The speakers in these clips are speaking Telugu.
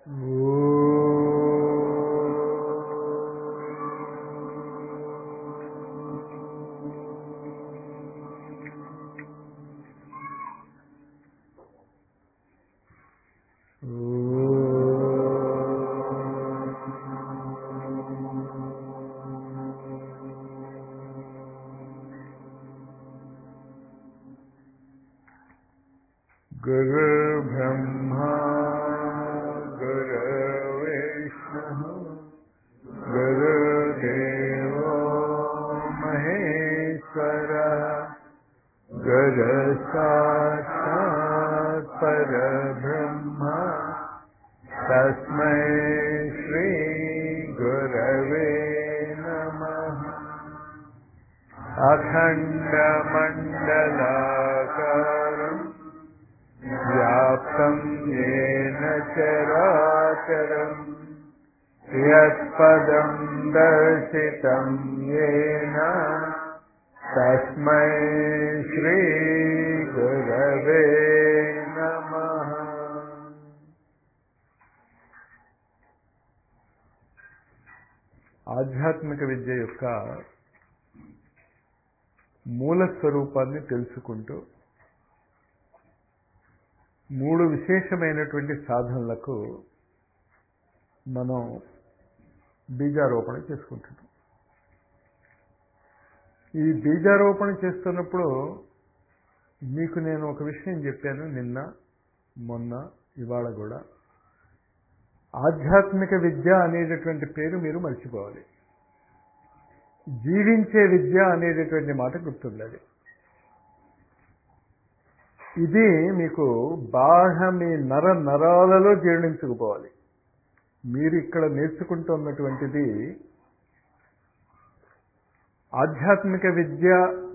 गुरुर्ब्रह्मा गुरुर्विष्णुः गुरुर्देवो महेश्वरः गुरुसाक्षात् परब्रह्म तस्मै श्री गुरवे नमः। अखण्डमण्डलाकारम् व्याप्तं येन चराचरम् यत्पदं दर्शितं येन तस्मै श्रीगुरवे नमः। ఆధ్యాత్మిక విద్య యొక్క మూల స్వరూపాన్ని తెలుసుకుంటూ మూడు విశేషమైనటువంటి సాధనలకు మనం బీజారోపణ చేసుకుంటున్నాం. ఈ బీజారోపణ చేస్తున్నప్పుడు మీకు నేను ఒక విషయం చెప్పాను నిన్న మొన్న ఇవాళ కూడా. ఆధ్యాత్మిక విద్య అనేటటువంటి పేరు మీరు మర్చిపోవాలి. జీవించే విద్య అనేటటువంటి మాట గుర్తుండాలి. ఇది మీకు బాగా మీ నరాలలో జీర్ణించుకుపోవాలి. మీరు ఇక్కడ నేర్చుకుంటున్నటువంటిది ఆధ్యాత్మిక విద్య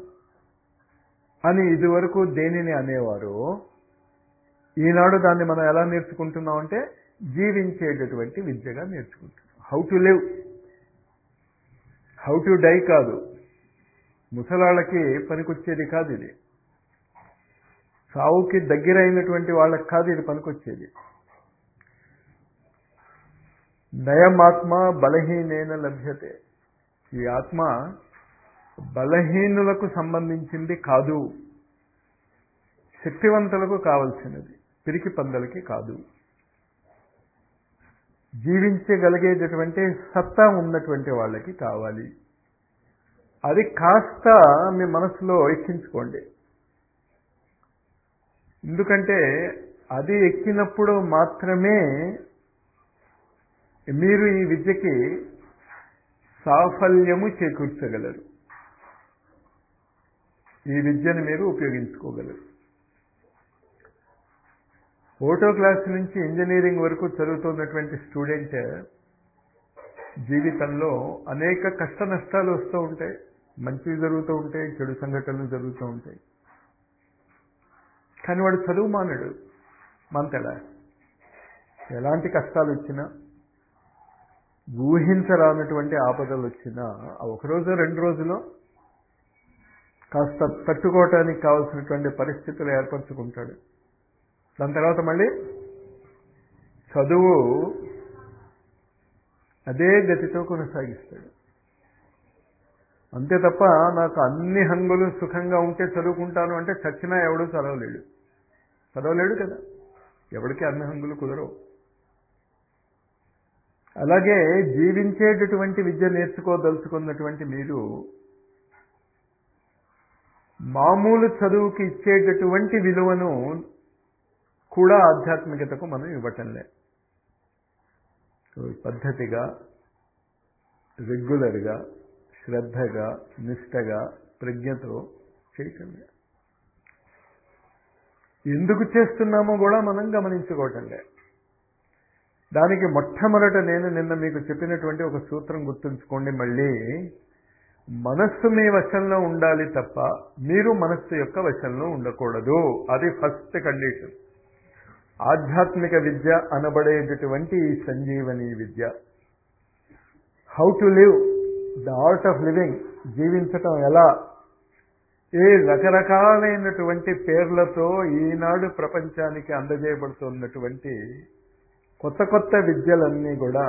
అని ఇదివరకు దేనిని అనేవారు, ఈనాడు దాన్ని మనం ఎలా నేర్చుకుంటున్నాం అంటే జీవించేటటువంటి విద్యగా నేర్చుకుంటున్నాం. How to live, how to die కాదు. ముసలాళ్ళకి పనికొచ్చేది కాదు ఇది. సావుకి దగ్గరైనటువంటి వాళ్ళకి కాదు ఇది పనికొచ్చేది. నయమాత్మ బలహీనేన లభ్యతే. ఈ ఆత్మ బలహీనులకు సంబంధించింది కాదు, శక్తివంతులకు కావలసినది, పిరికి పందలకి కాదు. జీవించగలిగేటటువంటి సత్తా ఉన్నటువంటి వాళ్ళకి కావాలి. అది కాస్త మీ మనసులో ఎక్కించుకోండి. ఎందుకంటే అది ఎక్కినప్పుడు మాత్రమే మీరు ఈ విద్యకి సాఫల్యము చేకూర్చగలరు. ఈ విద్యను మీరు ఉపయోగించుకోగలరు. ఒకటో క్లాస్ నుంచి ఇంజనీరింగ్ వరకు చదువుతున్నటువంటి స్టూడెంట్ జీవితంలో అనేక కష్ట నష్టాలు వస్తూ ఉంటాయి. మంచివి జరుగుతూ ఉంటాయి, చెడు సంఘటనలు జరుగుతూ ఉంటాయి. కానీ వాడు చదువు మానడు. మంతడా ఎలాంటి కష్టాలు వచ్చినా, ఊహించరానటువంటి ఆపదలు వచ్చినా ఆ ఒకరోజు రెండు రోజులో కాస్త తట్టుకోవటానికి కావాల్సినటువంటి పరిస్థితులు ఏర్పరచుకుంటాడు. దాని తర్వాత మళ్ళీ చదువు అదే గతితో కొనసాగిస్తాడు. అంతే తప్ప నాకు అన్ని హంగులు సుఖంగా ఉంటే చదువుకుంటాను అంటే చచ్చినా ఎవడూ చదవలేడు కదా. ఎవరికి అన్ని హంగులు కుదరవు. అలాగే జీవించేటటువంటి విద్య నేర్చుకోదలుచుకున్నటువంటి మీరు మామూలు చదువుకి ఇచ్చేటటువంటి విలువను కూడా ఆధ్యాత్మికతకు మనం ఇవ్వటంలే. పద్ధతిగా, రెగ్యులర్గా, శ్రద్ధగా, నిష్టగా, ప్రజ్ఞతో చేయటంలే. ఎందుకు చేస్తున్నామో కూడా మనం గమనించుకోవటంలే. దానికి మొట్టమొదట నేను నిన్న మీకు చెప్పినటువంటి ఒక సూత్రం గుర్తుంచుకోండి. మళ్ళీ మనస్సు మీ వశంలో ఉండాలి తప్ప మీరు మనస్సు యొక్క వశంలో ఉండకూడదు. అది ఫస్ట్ కండిషన్. ఆధ్యాత్మిక విద్య అనబడేటటువంటి ఈ సంజీవని విద్య, how to live, the art of living, జీవించటం ఎలా, ఈ రకరకాలైనటువంటి పేర్లతో ఈనాడు ప్రపంచానికి అందజేయబడుతున్నటువంటి కొత్త కొత్త విద్యలన్నీ కూడా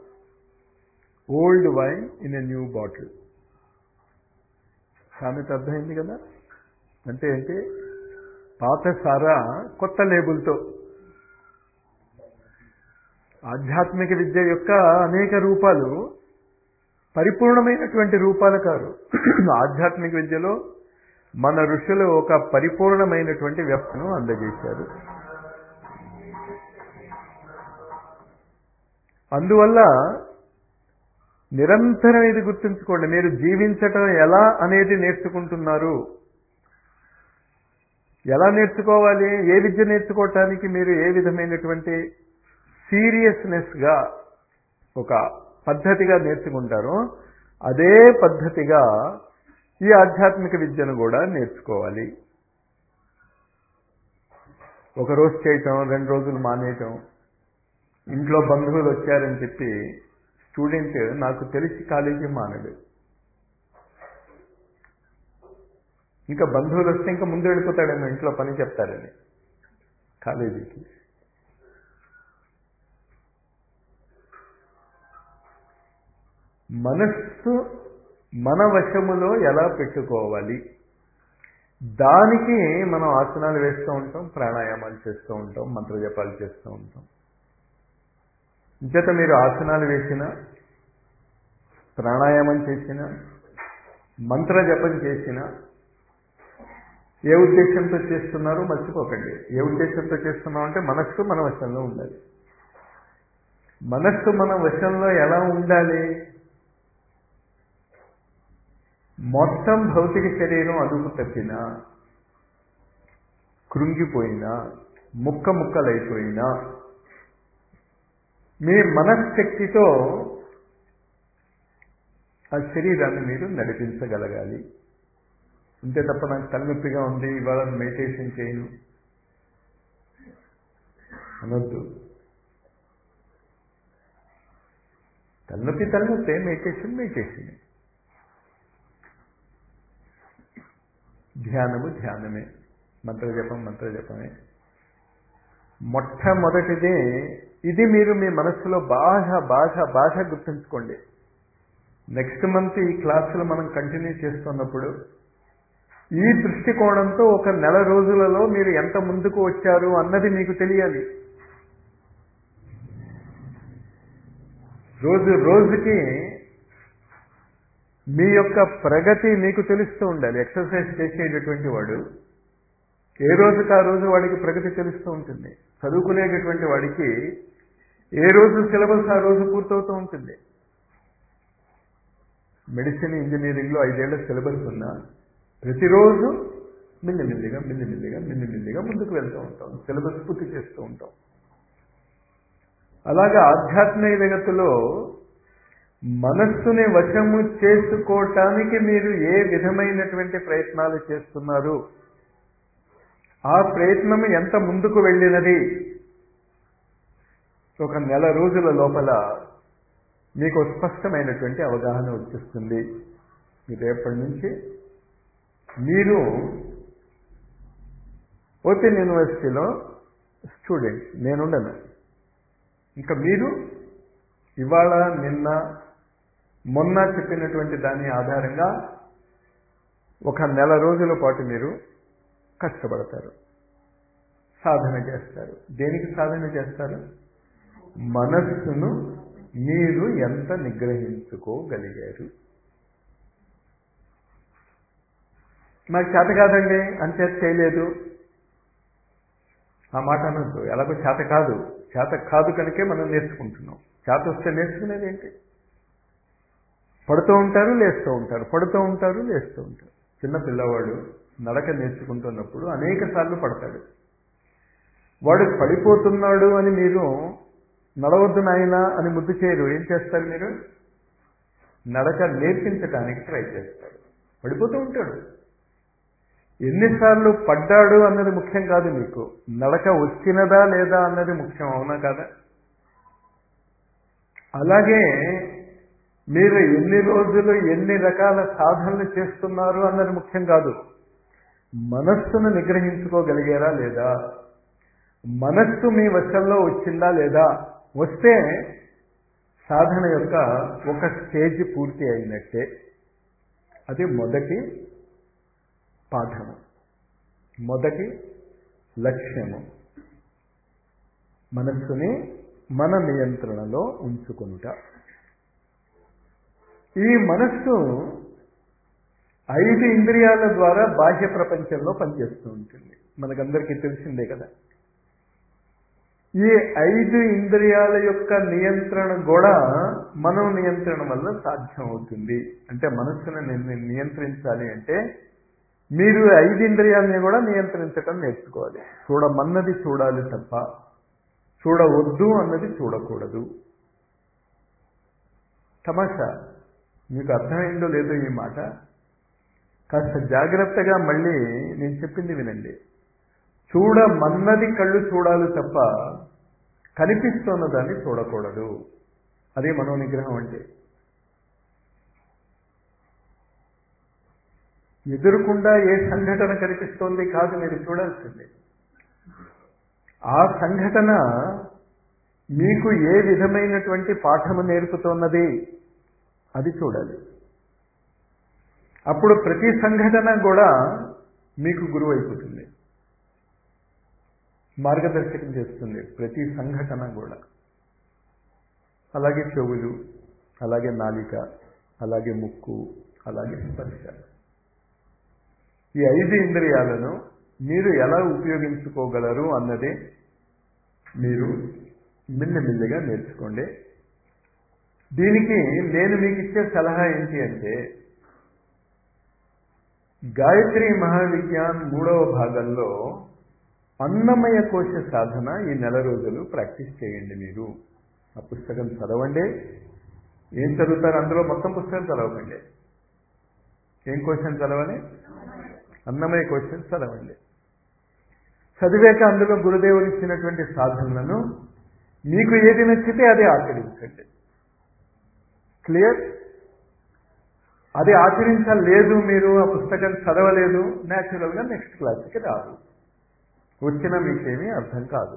old wine in a new bottle. సామెత అర్థమైంది కదా? అంటే ఏంటి? పాత సారా కొత్త లేబుల్తో. ఆధ్యాత్మిక విద్య యొక్క అనేక రూపాలు పరిపూర్ణమైనటువంటి రూపాలు కాదు. ఆధ్యాత్మిక విద్యలో మన ఋషులు ఒక పరిపూర్ణమైనటువంటి వ్యవస్థను అందజేశారు. అందువల్ల నిరంతరం ఇది గుర్తుంచుకోండి, మీరు జీవించటం ఎలా అనేది నేర్చుకుంటున్నారు. ఎలా నేర్చుకోవాలి? ఏ విద్య నేర్చుకోవటానికి మీరు ఏ విధమైనటువంటి సీరియస్నెస్గా ఒక పద్ధతిగా నేర్చుకుంటారో అదే పద్ధతిగా ఈ ఆధ్యాత్మిక విద్యను కూడా నేర్చుకోవాలి. ఒకరోజు చేయటం, 2 రోజులు మానేయటం, ఇంట్లో బంధువులు వచ్చారని చెప్పి స్టూడెంట్ నాకు తెలిసి కాలేజీ మానడు. ఇంకా బంధువులు వస్తే ఇంకా ముందు వెళ్ళిపోతాడేమో, ఇంట్లో పని చెప్తారని కాలేజీకి. మనస్సు మన వశములో ఎలా పెట్టుకోవాలి, దానికి మనం ఆసనాలు వేస్తూ ఉంటాం, ప్రాణాయామాలు చేస్తూ ఉంటాం, మంత్రజపాలు చేస్తూ ఉంటాం. ఇంచేత మీరు ఆసనాలు వేసినా, ప్రాణాయామం చేసినా, మంత్రజపం చేసినా ఏ ఉద్దేశంతో చేస్తున్నారో మర్చిపోకండి. ఏ ఉద్దేశంతో చేస్తున్నాం అంటే మనస్సు మన వశంలో ఉండాలి. మనస్సు మన వశంలో ఎలా ఉండాలి? మొత్తం భౌతిక శరీరం అదుపు తప్పినా, కృంగిపోయినా, ముక్కలైపోయినా మీ మనశ్శక్తితో ఆ శరీరాన్ని మీరు నడిపించగలగాలి. అంతే తప్ప నాకు తలనొప్పిగా ఉంది, ఇవాళ మెడిటేషన్ చేయను అనొద్దు. తలనొప్పి మెడిటేషన్. ధ్యానమే, మంత్రజపమే. మొట్టమొదటిదే ఇది. మీరు మీ మనస్సులో బాగా గుర్తుంచుకోండి. నెక్స్ట్ మంత్ ఈ క్లాసులు మనం కంటిన్యూ చేస్తున్నప్పుడు ఈ దృష్టికోణంతో ఒక నెల రోజులలో మీరు ఎంత ముందుకు వచ్చారు అన్నది మీకు తెలియాలి. రోజుకి మీ యొక్క ప్రగతి మీకు తెలుస్తూ ఉండాలి. ఎక్సర్సైజ్ చేసేటటువంటి వాడు ఏ రోజుకి ఆ రోజు వాడికి ప్రగతి తెలుస్తూ ఉంటుంది. చదువుకునేటటువంటి వాడికి ఏ రోజు సిలబస్ ఆ రోజు పూర్తవుతూ ఉంటుంది. మెడిసిన్, ఇంజనీరింగ్లో 5 ఏళ్ల సిలబస్ ఉన్నా ప్రతిరోజు మెల్లిమెల్లిగా ముందుకు వెళ్తూ ఉంటాం, సిలబస్ పూర్తి చేస్తూ ఉంటాం. అలాగే ఆధ్యాత్మిక జగత్తులో మనస్సుని వశము చేసుకోవటానికి మీరు ఏ విధమైనటువంటి ప్రయత్నాలు చేస్తున్నారు, ఆ ప్రయత్నం ఎంత ముందుకు వెళ్ళినది, ఒక నెల రోజుల లోపల మీకు స్పష్టమైనటువంటి అవగాహన వచ్చేస్తుంది. రేపటి నుంచి మీరు ఓపెన్ యూనివర్సిటీలో స్టూడెంట్స్, నేనుండను. ఇంకా మీరు ఇవాళ, నిన్న, మొన్న చెప్పినటువంటి దాని ఆధారంగా ఒక నెల రోజుల పాటు మీరు కష్టపడతారు, సాధన చేస్తారు. దేనికి సాధన చేస్తారు? మనస్సును మీరు ఎంత నిగ్రహించుకోగలిగారు. నాకు చేత కాదండి అంతే చేయలేదు ఆ మాట అనొద్దు. ఎలాగో చేత కాదు కనుకే మనం నేర్చుకుంటున్నాం. చేత వస్తే నేర్చుకునేది ఏంటి? పడుతూ ఉంటారు, లేస్తూ ఉంటారు, పడుతూ ఉంటారు, లేస్తూ ఉంటారు. చిన్న పిల్లవాడు నడక నేర్చుకుంటున్నప్పుడు అనేక సార్లు పడతాడు. వాడు పడిపోతున్నాడు అని మీరు నడవద్దు నాయనా అని ముద్దు చేయరు. ఏం చేస్తారు మీరు? నడక నేర్పించడానికి ట్రై చేస్తారు. పడిపోతూ ఉంటాడు. ఎన్నిసార్లు పడ్డాడు అన్నది ముఖ్యం కాదు, మీకు నడక వచ్చినదా లేదా అన్నది ముఖ్యం. అవునా కాదా? అలాగే మీరు ఎన్ని రోజులు ఎన్ని రకాల సాధనలు చేస్తున్నారు అన్నది ముఖ్యం కాదు. మనస్సును నిగ్రహించుకోగలిగారా లేదా, మనస్సు మీ వశంలో వచ్చిందా లేదా వస్తే సాధన యొక్క ఒక స్టేజ్ పూర్తి అయినట్టే. అది మొదటి పాఠము, మొదటి లక్ష్యము. మనస్సుని మన నియంత్రణలో ఉంచుకుంటా. ఈ మనస్సు 5 ఇంద్రియాల ద్వారా బాహ్య ప్రపంచంలో పనిచేస్తూ ఉంటుంది. మనకందరికీ తెలిసిందే కదా. ఈ 5 ఇంద్రియాల యొక్క నియంత్రణ కూడా మనం నియంత్రణ వల్ల సాధ్యం అవుతుంది. అంటే మనస్సును నియంత్రించాలి అంటే మీరు 5 ఇంద్రియాలని కూడా నియంత్రించటం నేర్చుకోవాలి. చూడమన్నది చూడాలి తప్ప చూడవద్దు అన్నది చూడకూడదు. తమాషా, మీకు అర్థమైందో లేదో ఈ మాట. కాస్త జాగ్రత్తగా మళ్ళీ నేను చెప్పింది వినండి. చూడమన్నది కళ్ళు చూడాలి తప్ప కనిపిస్తున్న దాన్ని చూడకూడదు. అదే మనోనిగ్రహం అంటే. ఎదురుకుండా ఏ సంఘటన కనిపిస్తోంది కాదు మీరు చూడాల్సింది. ఆ సంఘటన మీకు ఏ విధమైనటువంటి పాఠము నేర్పుతున్నది అది చూడాలి. అప్పుడు ప్రతి సంఘటన కూడా మీకు గురువు అయిపోతుంది, మార్గదర్శకం చేస్తుంది. ప్రతి సంఘటన కూడా. అలాగే చెవులు, అలాగే నాలిక, అలాగే ముక్కు, అలాగే స్పర్శ. ఈ 5 ఇంద్రియాలను మీరు ఎలా ఉపయోగించుకోగలరు అన్నదే మీరు మెల్లిమెల్లిగా నేర్చుకోండి. దీనికి నేను మీకు ఇచ్చే సలహా ఏంటి అంటే, గాయత్రి మహావిజ్ఞాన్ 3వ భాగంలో అన్నమయ కోశ సాధన ఈ నెల రోజులు ప్రాక్టీస్ చేయండి. మీరు ఆ పుస్తకం చదవండి. ఏం చదువుతారు అందులో? మొత్తం పుస్తకం చదవకండి. ఏం క్వశ్చన్ చదవాలి? అన్నమయ క్వశ్చన్ చదవండి. చదివాక అందులో గురుదేవులు ఇచ్చినటువంటి సాధనలను మీకు ఏది నచ్చితే అదే ఆచరించండి. క్లియర్? అది ఆచరించలేదు, మీరు ఆ పుస్తకం చదవలేదు, న్యాచురల్గా నెక్స్ట్ క్లాస్కి రాదు. వచ్చినా మీకేమీ అర్థం కాదు.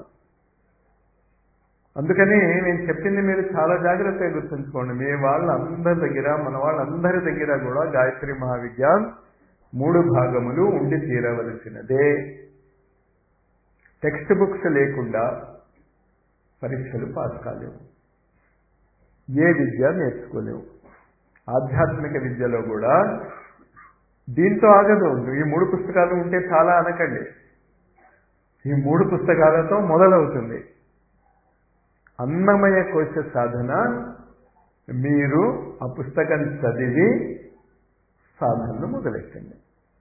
అందుకని నేను చెప్పింది మీరు చాలా జాగ్రత్తగా గుర్తుంచుకోండి. మీ వాళ్ళందరి దగ్గర, మన వాళ్ళందరి దగ్గర కూడా గాయత్రి మహావిజ్ఞాన్ 3 భాగములు ఉండి తీరవలసినదే. టెక్స్ట్ బుక్స్ లేకుండా పరీక్షలు పాస్ కాలేవు, ఏ విద్య నేర్చుకోలేవు. ఆధ్యాత్మిక విద్యలో కూడా దీంతో ఆగదు. ఈ 3 పుస్తకాలు ఉంటే చాలా అనకండి. ఈ 3 పుస్తకాలతో మొదలవుతుంది. అన్నమయ కోశ సాధన మీరు ఆ పుస్తకం చదివి సాధనను మొదలెట్టండి.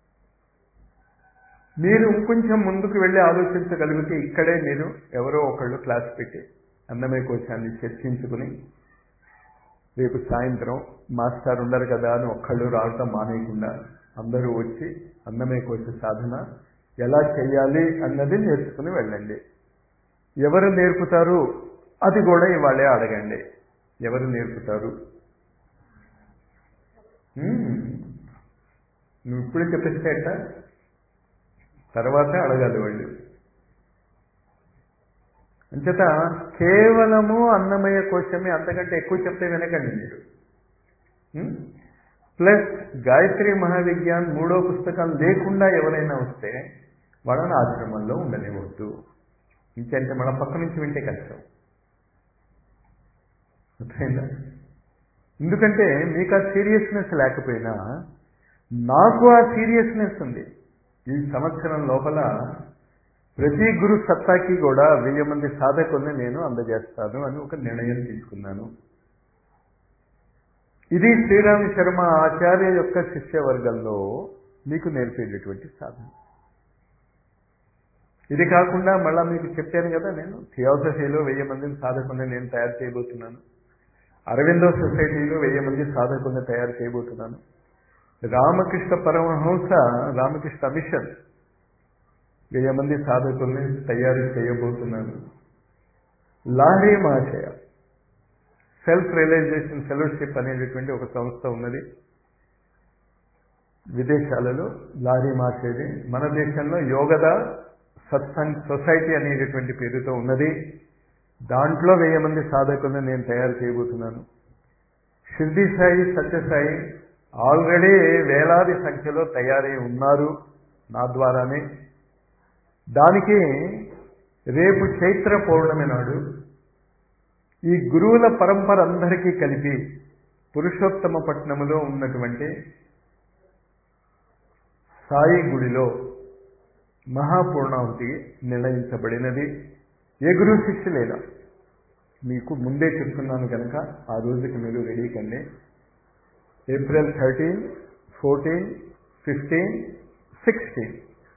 మీరు ఇంకొంచెం ముందుకు వెళ్ళి ఆలోచించగలిగితే ఇక్కడే మీరు ఎవరో ఒకళ్ళు క్లాస్ పెట్టి అన్నమయ కోశాన్ని చర్చించుకుని, రేపు సాయంత్రం మాస్టర్ ఉండరు కదా అని ఒక్కళ్ళు రావటం మానేయకుండా అందరూ వచ్చి అన్నమయ కోశ సాధన ఎలా చేయాలి అన్నది నేర్చుకుని వెళ్ళండి. ఎవరు నేర్పుతారు అది కూడా ఇవాళే అడగండి. ఎవరు నేర్పుతారు? నువ్వు ఇప్పుడే చెప్పేసేట తర్వాతే అడగాలి వాళ్ళు. అంచేత కేవలము అన్నమయ కోశమే, అంతకంటే ఎక్కువ చెప్తే వినకండి మీరు. ప్లస్ గాయత్రి మహావిజ్ఞాన్ 3వ పుస్తకం లేకుండా ఎవరైనా వస్తే వాళ్ళని ఆశ్రమంలో ఉండనివ్వద్దు. ఇంకంటే మన పక్క నుంచి వింటే కష్టం. అర్థమైందా? ఎందుకంటే మీకు ఆ సీరియస్నెస్ లేకపోయినా నాకు ఆ సీరియస్నెస్ ఉంది. ఈ సంవత్సరం లోపల ప్రతి గురు సత్తాకి కూడా 1000 మంది సాధకుల్ని నేను అందజేస్తాను అని ఒక నిర్ణయం తీసుకున్నాను. ఇది శ్రీరామ శర్మ ఆచార్య యొక్క శిష్యవర్గంలో మీకు నేర్పేటటువంటి సాధన. ఇది కాకుండా మళ్ళా మీకు చెప్పాను కదా, నేను థియాసఫీలో 1000 మందిని సాధకుల్ని నేను తయారు చేయబోతున్నాను. అరవిందో సొసైటీలో 1000 మంది సాధకుల్ని తయారు చేయబోతున్నాను. రామకృష్ణ పరమహంస రామకృష్ణ మిషన్ 1000 మంది సాధకుల్ని తయారు చేయబోతున్నాను. లాహరి మహాశయ సెల్ఫ్ రియలైజేషన్ ఫెలోషిప్ అనేటటువంటి ఒక సంస్థ ఉన్నది విదేశాలలో. లాహరి మహాశయది మన దేశంలో యోగద సత్సంగ్ సొసైటీ అనేటటువంటి పేరుతో ఉన్నది. దాంట్లో 1000 మంది సాధకులను నేను తయారు చేయబోతున్నాను. షిర్డీ సాయి, సత్యసాయి ఆల్రెడీ వేలాది సంఖ్యలో తయారై ఉన్నారు నా ద్వారానే. దానికి రేపు చైత్ర పౌర్ణమి నాడు ఈ గురువుల పరంపర అందరికీ కలిపి పురుషోత్తమపట్నంలో ఉన్నటువంటి సాయి గుడిలో మహాపూర్ణాహుతి నిర్ణయించబడినది. ఏ గురువు శిష్యులేనా, మీకు ముందే చెప్తున్నాను కనుక ఆ రోజుకి మీరు రెడీ కండి. ఏప్రిల్ 13, 14, 15, 16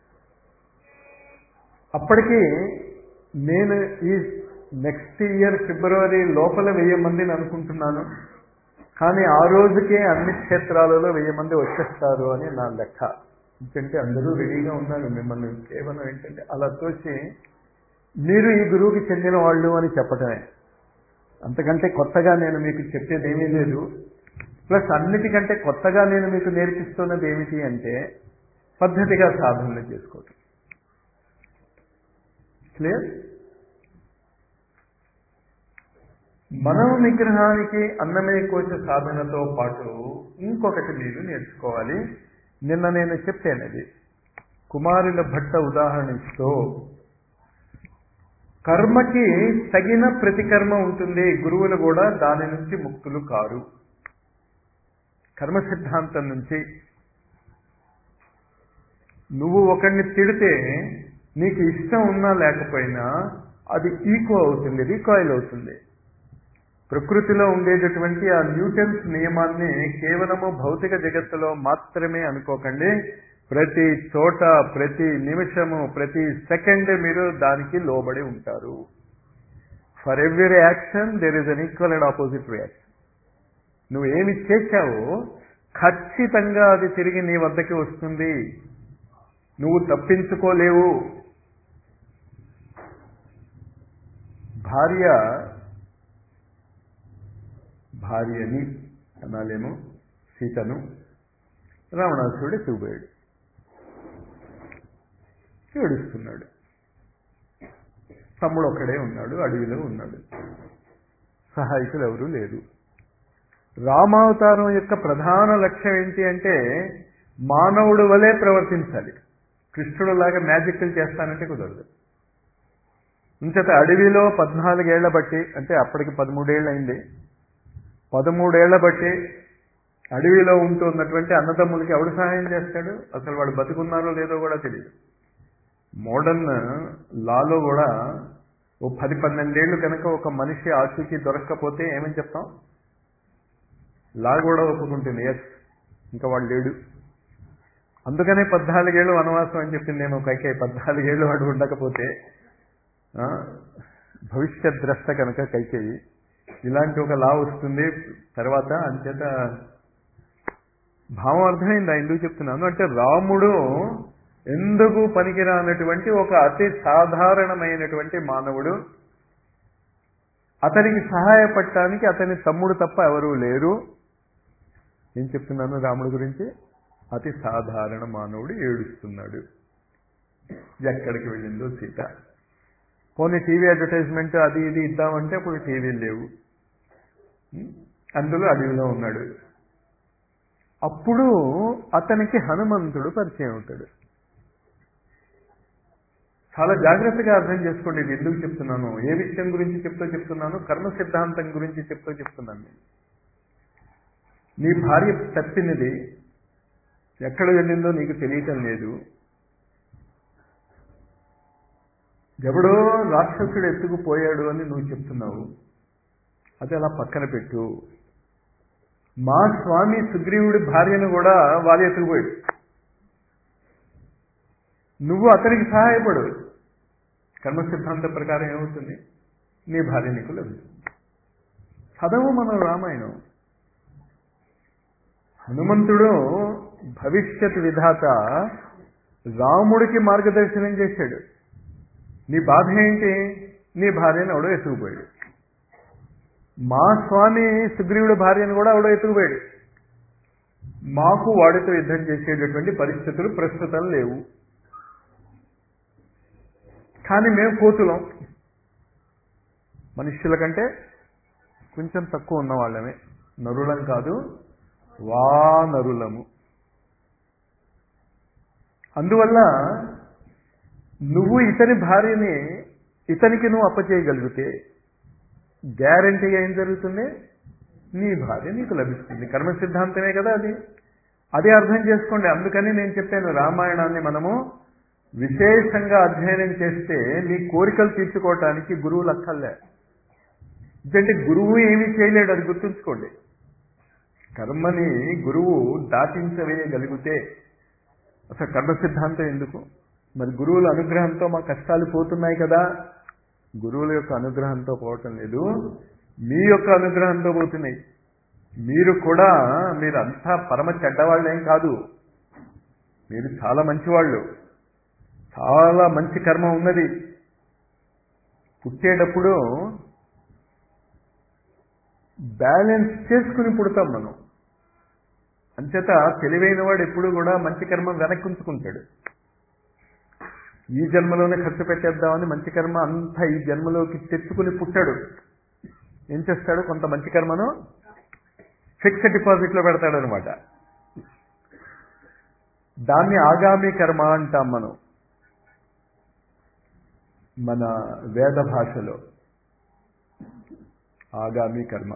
అప్పటికి నేను ఈ నెక్స్ట్ ఇయర్ ఫిబ్రవరి లోపల 1000 మందిని అనుకుంటున్నాను. కానీ ఆ రోజుకే అన్ని క్షేత్రాలలో 1000 మంది వచ్చేస్తారు అని నా లెక్క. ఎందుకంటే అందరూ రెడీగా ఉన్నారు. మిమ్మల్ని కేవలం ఏంటంటే అలా తోచి మీరు ఈ గురువుకి చెందిన వాళ్ళు అని చెప్పటమే. అంతకంటే కొత్తగా నేను మీకు చెప్పేది ఏమీ లేదు. ప్లస్ అన్నిటికంటే కొత్తగా నేను మీకు నేర్పిస్తున్నది ఏమిటి అంటే పద్ధతిగా సాధనలు చేసుకోవటం. క్లియర్? మనో నిగ్రహానికి అన్నమయ కోశ సాధనతో పాటు ఇంకొకటి మీరు నేర్చుకోవాలి. నిన్న నేను చెప్పానది. కుమారుల భట్ట ఉదాహరణ ఇస్తూ కర్మకి తగిన ప్రతికర్మ ఉంటుంది. గురువులు కూడా దాని నుంచి ముక్తులు కారు. కర్మ సిద్ధాంతం నుంచి నువ్వు ఒకరిని తిడితే నీకు ఇష్టం ఉన్నా లేకపోయినా అది ఈకో అవుతుంది, రీకాయిల్ అవుతుంది. ప్రకృతిలో ఉండేటటువంటి ఆ న్యూటన్స్ నియమాన్ని కేవలము భౌతిక జగత్తులో మాత్రమే అనుకోకండి. ప్రతి చోట, ప్రతి నిమిషము, ప్రతి సెకండ్ మీరు దానికి లోబడి ఉంటారు. For every action there is an equal and opposite reaction. నువ్వు ఏమి చేశావో ఖచ్చితంగా అది తిరిగి నీ వద్దకి వస్తుంది. నువ్వు తప్పించుకోలేవు. భార్యని అనాలేమో సీతను రావణాసురుడు ఎత్తుకుపోయాడు. ఏడుస్తున్నాడు. తమ్ముడు ఒక్కడే ఉన్నాడు, అడవిలో ఉన్నాడు, సహాయకులు ఎవరూ లేరు. రామావతారం యొక్క ప్రధాన లక్ష్యం ఏంటి అంటే మానవుడు వలె ప్రవర్తించాలి. కృష్ణుడులాగా మ్యాజిక్లు చేస్తానంటే కుదరదు. ఇంచేత అడవిలో 14 ఏళ్ల బట్టి, అంటే అప్పటికి 13 ఏళ్ళు అయింది, 13 ఏళ్ల బట్టి అడవిలో ఉంటున్నటువంటి అన్నదమ్ములకి ఎవడు సహాయం చేస్తాడు? అసలు వాడు బతుకున్నారో లేదో కూడా తెలియదు. మోడర్న్ లాలో కూడా ఓ 10-12 ఏళ్ళు కనుక ఒక మనిషి ఆచూకీ దొరక్కపోతే ఏమని చెప్తాం? లా కూడా ఒప్పుకుంటుంది, ఎస్ ఇంకా వాడు లేడు. అందుకనే 14 ఏళ్ళు వనవాసం అని చెప్పిందేమో కైకేయి. 14 ఏళ్ళు వాడు ఉండకపోతే భవిష్యత్ ద్రష్ట కనుక కైకేయి ఇలాంటి ఒక లా వస్తుంది తర్వాత. అంచేత భావం అర్థమైందా ఎందుకు చెప్తున్నాను అంటే రాముడు ఎందుకు పనికిరానటువంటి ఒక అతి సాధారణమైనటువంటి మానవుడు. అతనికి సహాయపడటానికి అతని తమ్ముడు తప్ప ఎవరూ లేరు. ఏం చెప్తున్నాను రాముడి గురించి? అతి సాధారణ మానవుడు ఏడుస్తున్నాడు. ఎక్కడికి వెళ్ళిందో సీత. పోనీ టీవీ అడ్వర్టైజ్మెంట్ అది ఇది ఇద్దామంటే అప్పుడు టీవీలు లేవు. అందులో అడవిలో ఉన్నాడు. అప్పుడు అతనికి హనుమంతుడు పరిచయం అవుతాడు. చాలా జాగ్రత్తగా అర్థం చేసుకోండి. ఇది ఎందుకు చెప్తున్నాను, ఏ విషయం గురించి చెప్తున్నాను? కర్మ సిద్ధాంతం గురించి చెప్తున్నాను. నీ భార్య తప్పినది ఎక్కడ వెళ్ళిందో నీకు తెలియటం లేదు. ఎవడో రాక్షసుడు ఎత్తుకుపోయాడు అని నువ్వు చెప్తున్నావు. అది అలా పక్కన పెట్టు. మా స్వామి సుగ్రీవుడి భార్యను కూడా వారి ఎత్తుకుపోయాడు. నువ్వు అతనికి సహాయపడు. కర్మ సిద్ధాంత ప్రకారం ఏమవుతుంది? నీ భార్య నీకు లభిస్తుంది. చదవు మనం రామాయణం. హనుమంతుడు భవిష్యత్ విధాత రాముడికి మార్గదర్శనం చేశాడు. నీ బాధ ఏంటి? నీ భార్యను ఎవడో ఎత్తుకుపోయాడు. మా స్వామి సుగ్రీవుడి భార్యను కూడా ఎవడో ఎత్తుకుపోయాడు. మాకు వాడితో యుద్ధం చేసేటటువంటి పరిస్థితులు ప్రస్తుతం లేవు. కానీ మేము కోతులం. మనుష్యుల కంటే కొంచెం తక్కువ ఉన్న వాళ్ళమే, నరులం కాదు, వానరులము. అందువల్ల నువ్వు ఇతని భార్యని ఇతనికి నువ్వు అప్పచేయగలిగితే గ్యారంటీగా ఏం జరుగుతుంది? నీ భార్య నీకు లభిస్తుంది. కర్మ సిద్ధాంతమే కదా అది. అదే అర్థం చేసుకోండి. అందుకని నేను చెప్పాను, రామాయణాన్ని మనము విశేషంగా అధ్యయనం చేస్తే నీ కోరికలు తీర్చుకోవటానికి గురువులు అక్కర్లే. ఎందుకంటే గురువు ఏమీ చేయలేడు, అది గుర్తుంచుకోండి. కర్మని గురువు దాటించవేయగలిగితే అసలు కర్మ సిద్ధాంతం ఎందుకు? మరి గురువుల అనుగ్రహంతో మా కష్టాలు పోతున్నాయి కదా. గురువుల యొక్క అనుగ్రహంతో పోవటం లేదు, మీ యొక్క అనుగ్రహంతో పోతున్నాయి. మీరంతా పరమ చెడ్డవాళ్ళేం కాదు, మీరు చాలా మంచివాళ్ళు, చాలా మంచి కర్మ ఉన్నది. పుట్టేటప్పుడు బ్యాలెన్స్ చేసుకుని పుడతాం మనం. అంచేత తెలివైన వాడు ఎప్పుడు కూడా మంచి కర్మ వెనక్కి ఉంచుకుంటాడు. ఈ జన్మలోనే ఖర్చు పెట్టేద్దామని మంచి కర్మ అంతా ఈ జన్మలోకి తెచ్చుకుని పుట్టాడు. ఏం చేస్తాడు? కొంత మంచి కర్మను ఫిక్స్డ్ డిపాజిట్లో పెడతాడనమాట. దాన్ని ఆగామి కర్మ అంటాం మనం మన వేద భాషలో. ఆగామి కర్మ.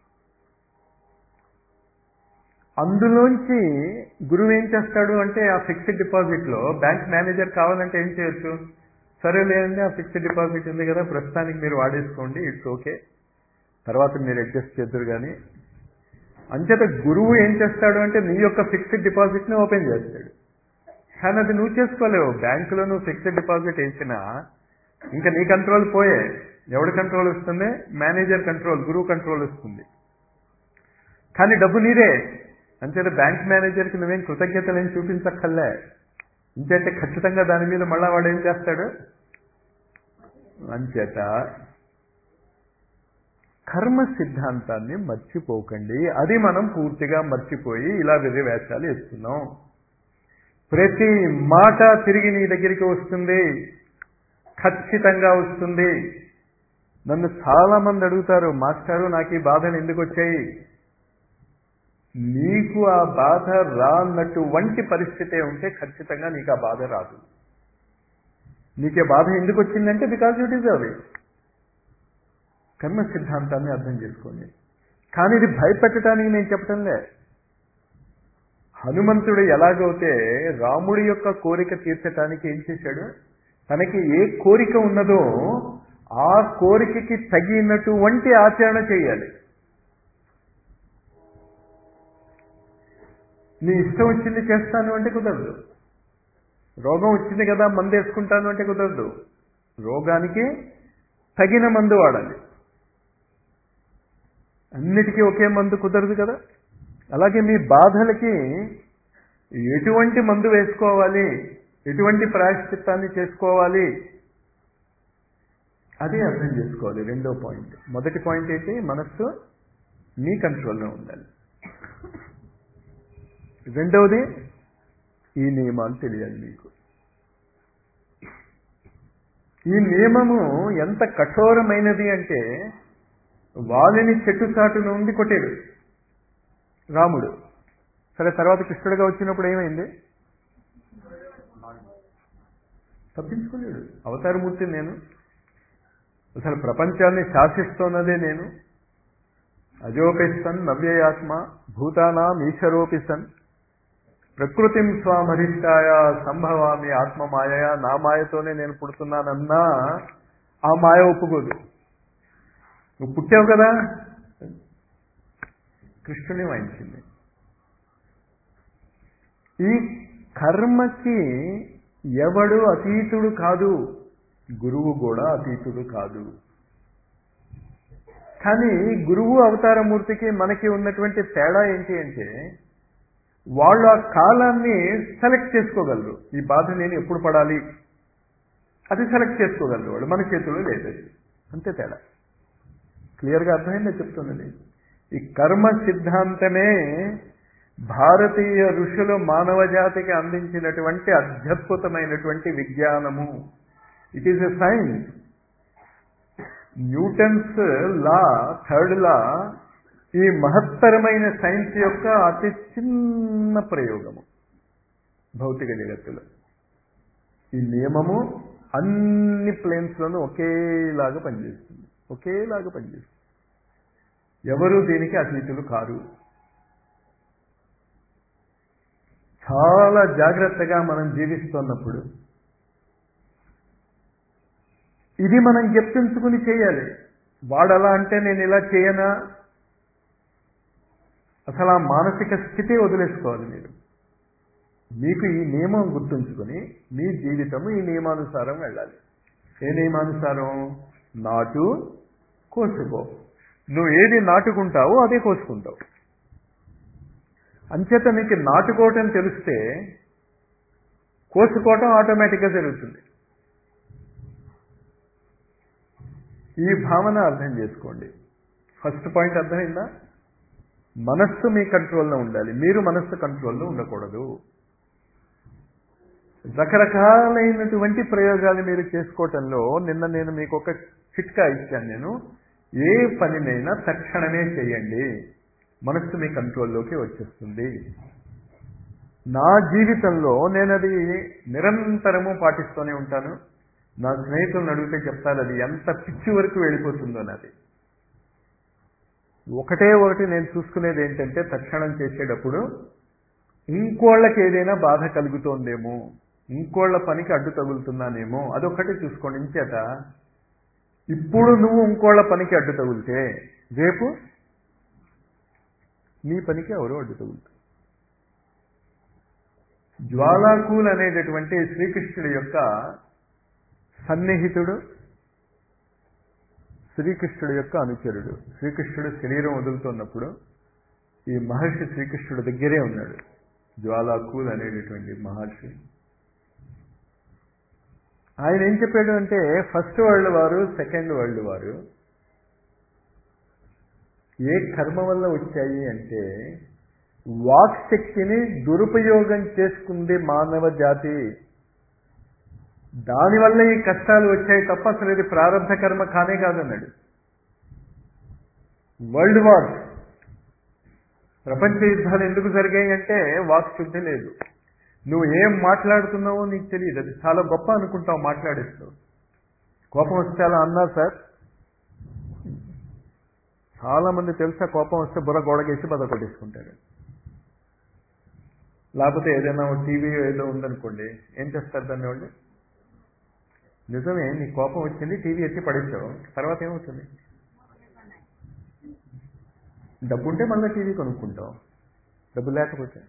అందులోంచి గురువు ఏం చేస్తాడు అంటే, ఆ ఫిక్స్డ్ డిపాజిట్లో బ్యాంక్ మేనేజర్ కావాలంటే ఏం చేయొచ్చు? సరేలేండి, ఆ ఫిక్స్డ్ డిపాజిట్ ఉంది కదా, ప్రస్తుతానికి మీరు వాడేసుకోండి, ఇట్స్ ఓకే, తర్వాత మీరు అడ్జస్ట్ చేద్దరు కానీ. అంచేత గురువు ఏం చేస్తాడు అంటే నీ యొక్క ఫిక్స్డ్ డిపాజిట్ని ఓపెన్ చేస్తాడు. కానీ అది నువ్వు చేసుకోలేవు. బ్యాంకులో నువ్వు ఫిక్స్డ్ డిపాజిట్ వేసినా ఇంకా నీ కంట్రోల్ పోయే. ఎవడి కంట్రోల్ వస్తుంది? మేనేజర్ కంట్రోల్, గురువు కంట్రోల్ వస్తుంది. కానీ డబ్బు నీదే. అంచేత బ్యాంక్ మేనేజర్కి నువ్వేం కృతజ్ఞతలు ఏం చూపించక్కర్లే. ఇంచేత ఖచ్చితంగా దాని మీద మళ్ళా వాడు ఏం చేస్తాడు? అంచేత కర్మ సిద్ధాంతాన్ని మర్చిపోకండి. అది మనం పూర్తిగా మర్చిపోయి ఇలా వెర్రి వేషాలు వేస్తున్నాం. ప్రతి మాట తిరిగి నీ దగ్గరికి వస్తుంది, ఖచ్చితంగా వస్తుంది. నన్ను చాలా మంది అడుగుతారు, మాస్టారు నాకు ఈ బాధలు ఎందుకు వచ్చాయి? నీకు ఆ బాధ రానటువంటి పరిస్థితే ఉంటే ఖచ్చితంగా నీకు ఆ బాధ రాదు. నీకే బాధ ఎందుకు వచ్చిందంటే బికాజ్ యూ డిజర్వ్ ఇట్. కర్మ సిద్ధాంతాన్ని అర్థం చేసుకోండి. కానీ ఇది భయపెట్టడానికి నేను చెప్పటంలే. హనుమంతుడు ఎలాగైతే రాముడి యొక్క కోరిక తీర్చడానికి ఏం చేశాడు? తనకి ఏ కోరిక ఉన్నదో ఆ కోరికకి తగినటువంటి ఆచరణ చేయాలి. నీ ఇష్టం వచ్చింది చేస్తాను అంటే కుదరదు. రోగం వచ్చింది కదా మందు వేసుకుంటాను అంటే కుదరదు. రోగానికి తగిన మందు వాడాలి. అన్నిటికీ ఒకే మందు కుదరదు కదా. అలాగే మీ బాధలకి ఎటువంటి మందు వేసుకోవాలి, ఎటువంటి ప్రాయశ్చిత్తాన్ని చేసుకోవాలి, అదే అర్థం చేసుకోవాలి. రెండో పాయింట్. మొదటి పాయింట్ ఏంటి? మనస్సు మీ కంట్రోల్లో ఉండాలి. రెండవది ఈ నియమాలు తెలియాలి మీకు. ఈ నియమము ఎంత కఠోరమైనది అంటే వాలిని చెట్టు చాటు నుండి కొట్టాడు రాముడు. సరే, తర్వాత కృష్ణుడిగా వచ్చినప్పుడు ఏమైంది? తప్పించుకోలేడు. అవతారమూర్తి నేను, అసలు ప్రపంచాన్ని శాసిస్తున్నదే నేను. అజోపిసన్ నవ్యయాత్మ భూతానాం ఈశ్వరోపిసన్ ప్రకృతిం స్వామధిష్టాయ సంభవామి ఆత్మ మాయ. నా మాయతోనే నేను పుడుతున్నానన్నా ఆ మాయ ఒప్పుకోదు. నువ్వు పుట్టావు కదా, కృష్ణుని వాయించింది. ఈ కర్మకి ఎవడు అతీతుడు కాదు, గురువు కూడా అతీతుడు కాదు. కానీ గురువు అవతారమూర్తికి మనకి ఉన్నటువంటి తేడా ఏంటి అంటే వాళ్ళు ఆ కాలాన్ని సెలెక్ట్ చేసుకోగలరు. ఈ బాధ నేను ఎప్పుడు పడాలి అది సెలెక్ట్ చేసుకోగలరు వాళ్ళు. మన చేతుల్లో లేదు. అంతే తేడా. క్లియర్గా అర్థమైందే చెప్తున్నది. ఈ కర్మ సిద్ధాంతమే భారతీయ ఋషులు మానవ జాతికి అందించినటువంటి అత్యద్భుతమైనటువంటి విజ్ఞానము. It is a science. Newton's law, third law ఈ మహత్తరమైన సైన్స్ యొక్క అతి చిన్న ప్రయోగము భౌతిక జగత్తులో. ఈ నియమము అన్ని ప్లేన్స్లోనూ ఒకేలాగా పనిచేస్తుంది, ఒకేలాగా పనిచేస్తుంది. ఎవరు దీనికి అతీతులు కారు. చాలా జాగ్రత్తగా మనం జీవిస్తున్నప్పుడు ఇది మనం గుర్తుంచుకుని చేయాలి. వాడలా అంటే నేను ఇలా చేయనా, అసలు ఆ మానసిక స్థితి వదిలేసుకోవాలి. మీకు ఈ నియమం గుర్తుంచుకొని మీ జీవితము ఈ నియమానుసారం వెళ్ళాలి. ఏ నియమానుసారం? నాటు కోసుకో. నువ్వు ఏది నాటుకుంటావో అదే కోసుకుంటావు. అంచేత నీకు నాటుకోవటం తెలిస్తే కోసుకోవటం ఆటోమేటిక్గా జరుగుతుంది. ఈ భావన అర్థం చేసుకోండి. ఫస్ట్ పాయింట్ అర్థమైందా? మనస్సు మీ కంట్రోల్లో ఉండాలి, మీరు మనస్సు కంట్రోల్లో ఉండకూడదు. రకరకాలైనటువంటి ప్రయోగాలు మీరు చేసుకోవటంలో నిన్న నేను మీకు ఒక చిట్కా ఇచ్చాను. నేను ఏ పనినైనా తక్షణమే చేయండి, మనస్సు మీ కంట్రోల్లోకి వచ్చేస్తుంది. నా జీవితంలో నేను అది నిరంతరము పాటిస్తూనే ఉంటాను. నా స్నేహితులను అడిగితే చెప్తారు అది ఎంత పిచ్చి వరకు వెళ్ళిపోతుందో. నాది ఒకటి నేను చూసుకునేది ఏంటంటే, తక్షణం చేసేటప్పుడు ఇంకోళ్ళకి ఏదైనా బాధ కలుగుతోందేమో, ఇంకోళ్ళ పనికి అడ్డు తగులుతున్నానేమో, అదొక్కటి చూసుకోండి. ఇంచేత ఇప్పుడు నువ్వు ఇంకోళ్ళ పనికి అడ్డు తగులితే రేపు నీ పనికి ఎవరో అడ్డు తగులుతారు. జ్వాలాకూల్ అనేటటువంటి శ్రీకృష్ణుడి యొక్క సన్నిహితుడు, శ్రీకృష్ణుడి యొక్క అనుచరుడు. శ్రీకృష్ణుడు శరీరం వదులుతున్నప్పుడు ఈ మహర్షి శ్రీకృష్ణుడి దగ్గరే ఉన్నాడు, జ్వాలాకూల్ అనేటటువంటి మహర్షి. ఆయన ఏం చెప్పాడు అంటే, ఫస్ట్ వరల్డ్ వారు, సెకండ్ వరల్డ్ వారు ఏ కర్మ వల్ల వచ్చాయి అంటే, వాక్ శక్తిని దురుపయోగం చేసుకుంది మానవ జాతి. దానివల్ల ఈ కష్టాలు వచ్చాయి తప్ప అసలు ఇది ప్రారంభ కర్మ కానే కాదన్నాడు. వరల్డ్ వార్, ప్రపంచ యుద్ధాలు ఎందుకు జరిగాయి అంటే వాక్ శుద్ధి లేదు. నువ్వు ఏం మాట్లాడుతున్నావో నీకు తెలియదు, అది చాలా గొప్ప అనుకుంటావు మాట్లాడేస్తావు. కోపం వస్తే అలా అన్నా సార్, చాలా మంది తెలుసా, కోపం వస్తే బుర్ర గోడకేసి బద కొట్టేసుకుంటారు. లేకపోతే ఏదైనా టీవీ ఏదో ఉందనుకోండి, ఏం చేస్తారు దాన్ని వాళ్ళు? నిజమే, నీ కోపం వచ్చింది, టీవీ ఎత్తి పడేసావు, తర్వాత ఏమవుతుంది? డబ్బు ఉంటే మళ్ళీ టీవీ కొనుక్కుంటావు, డబ్బు లేకపోతే.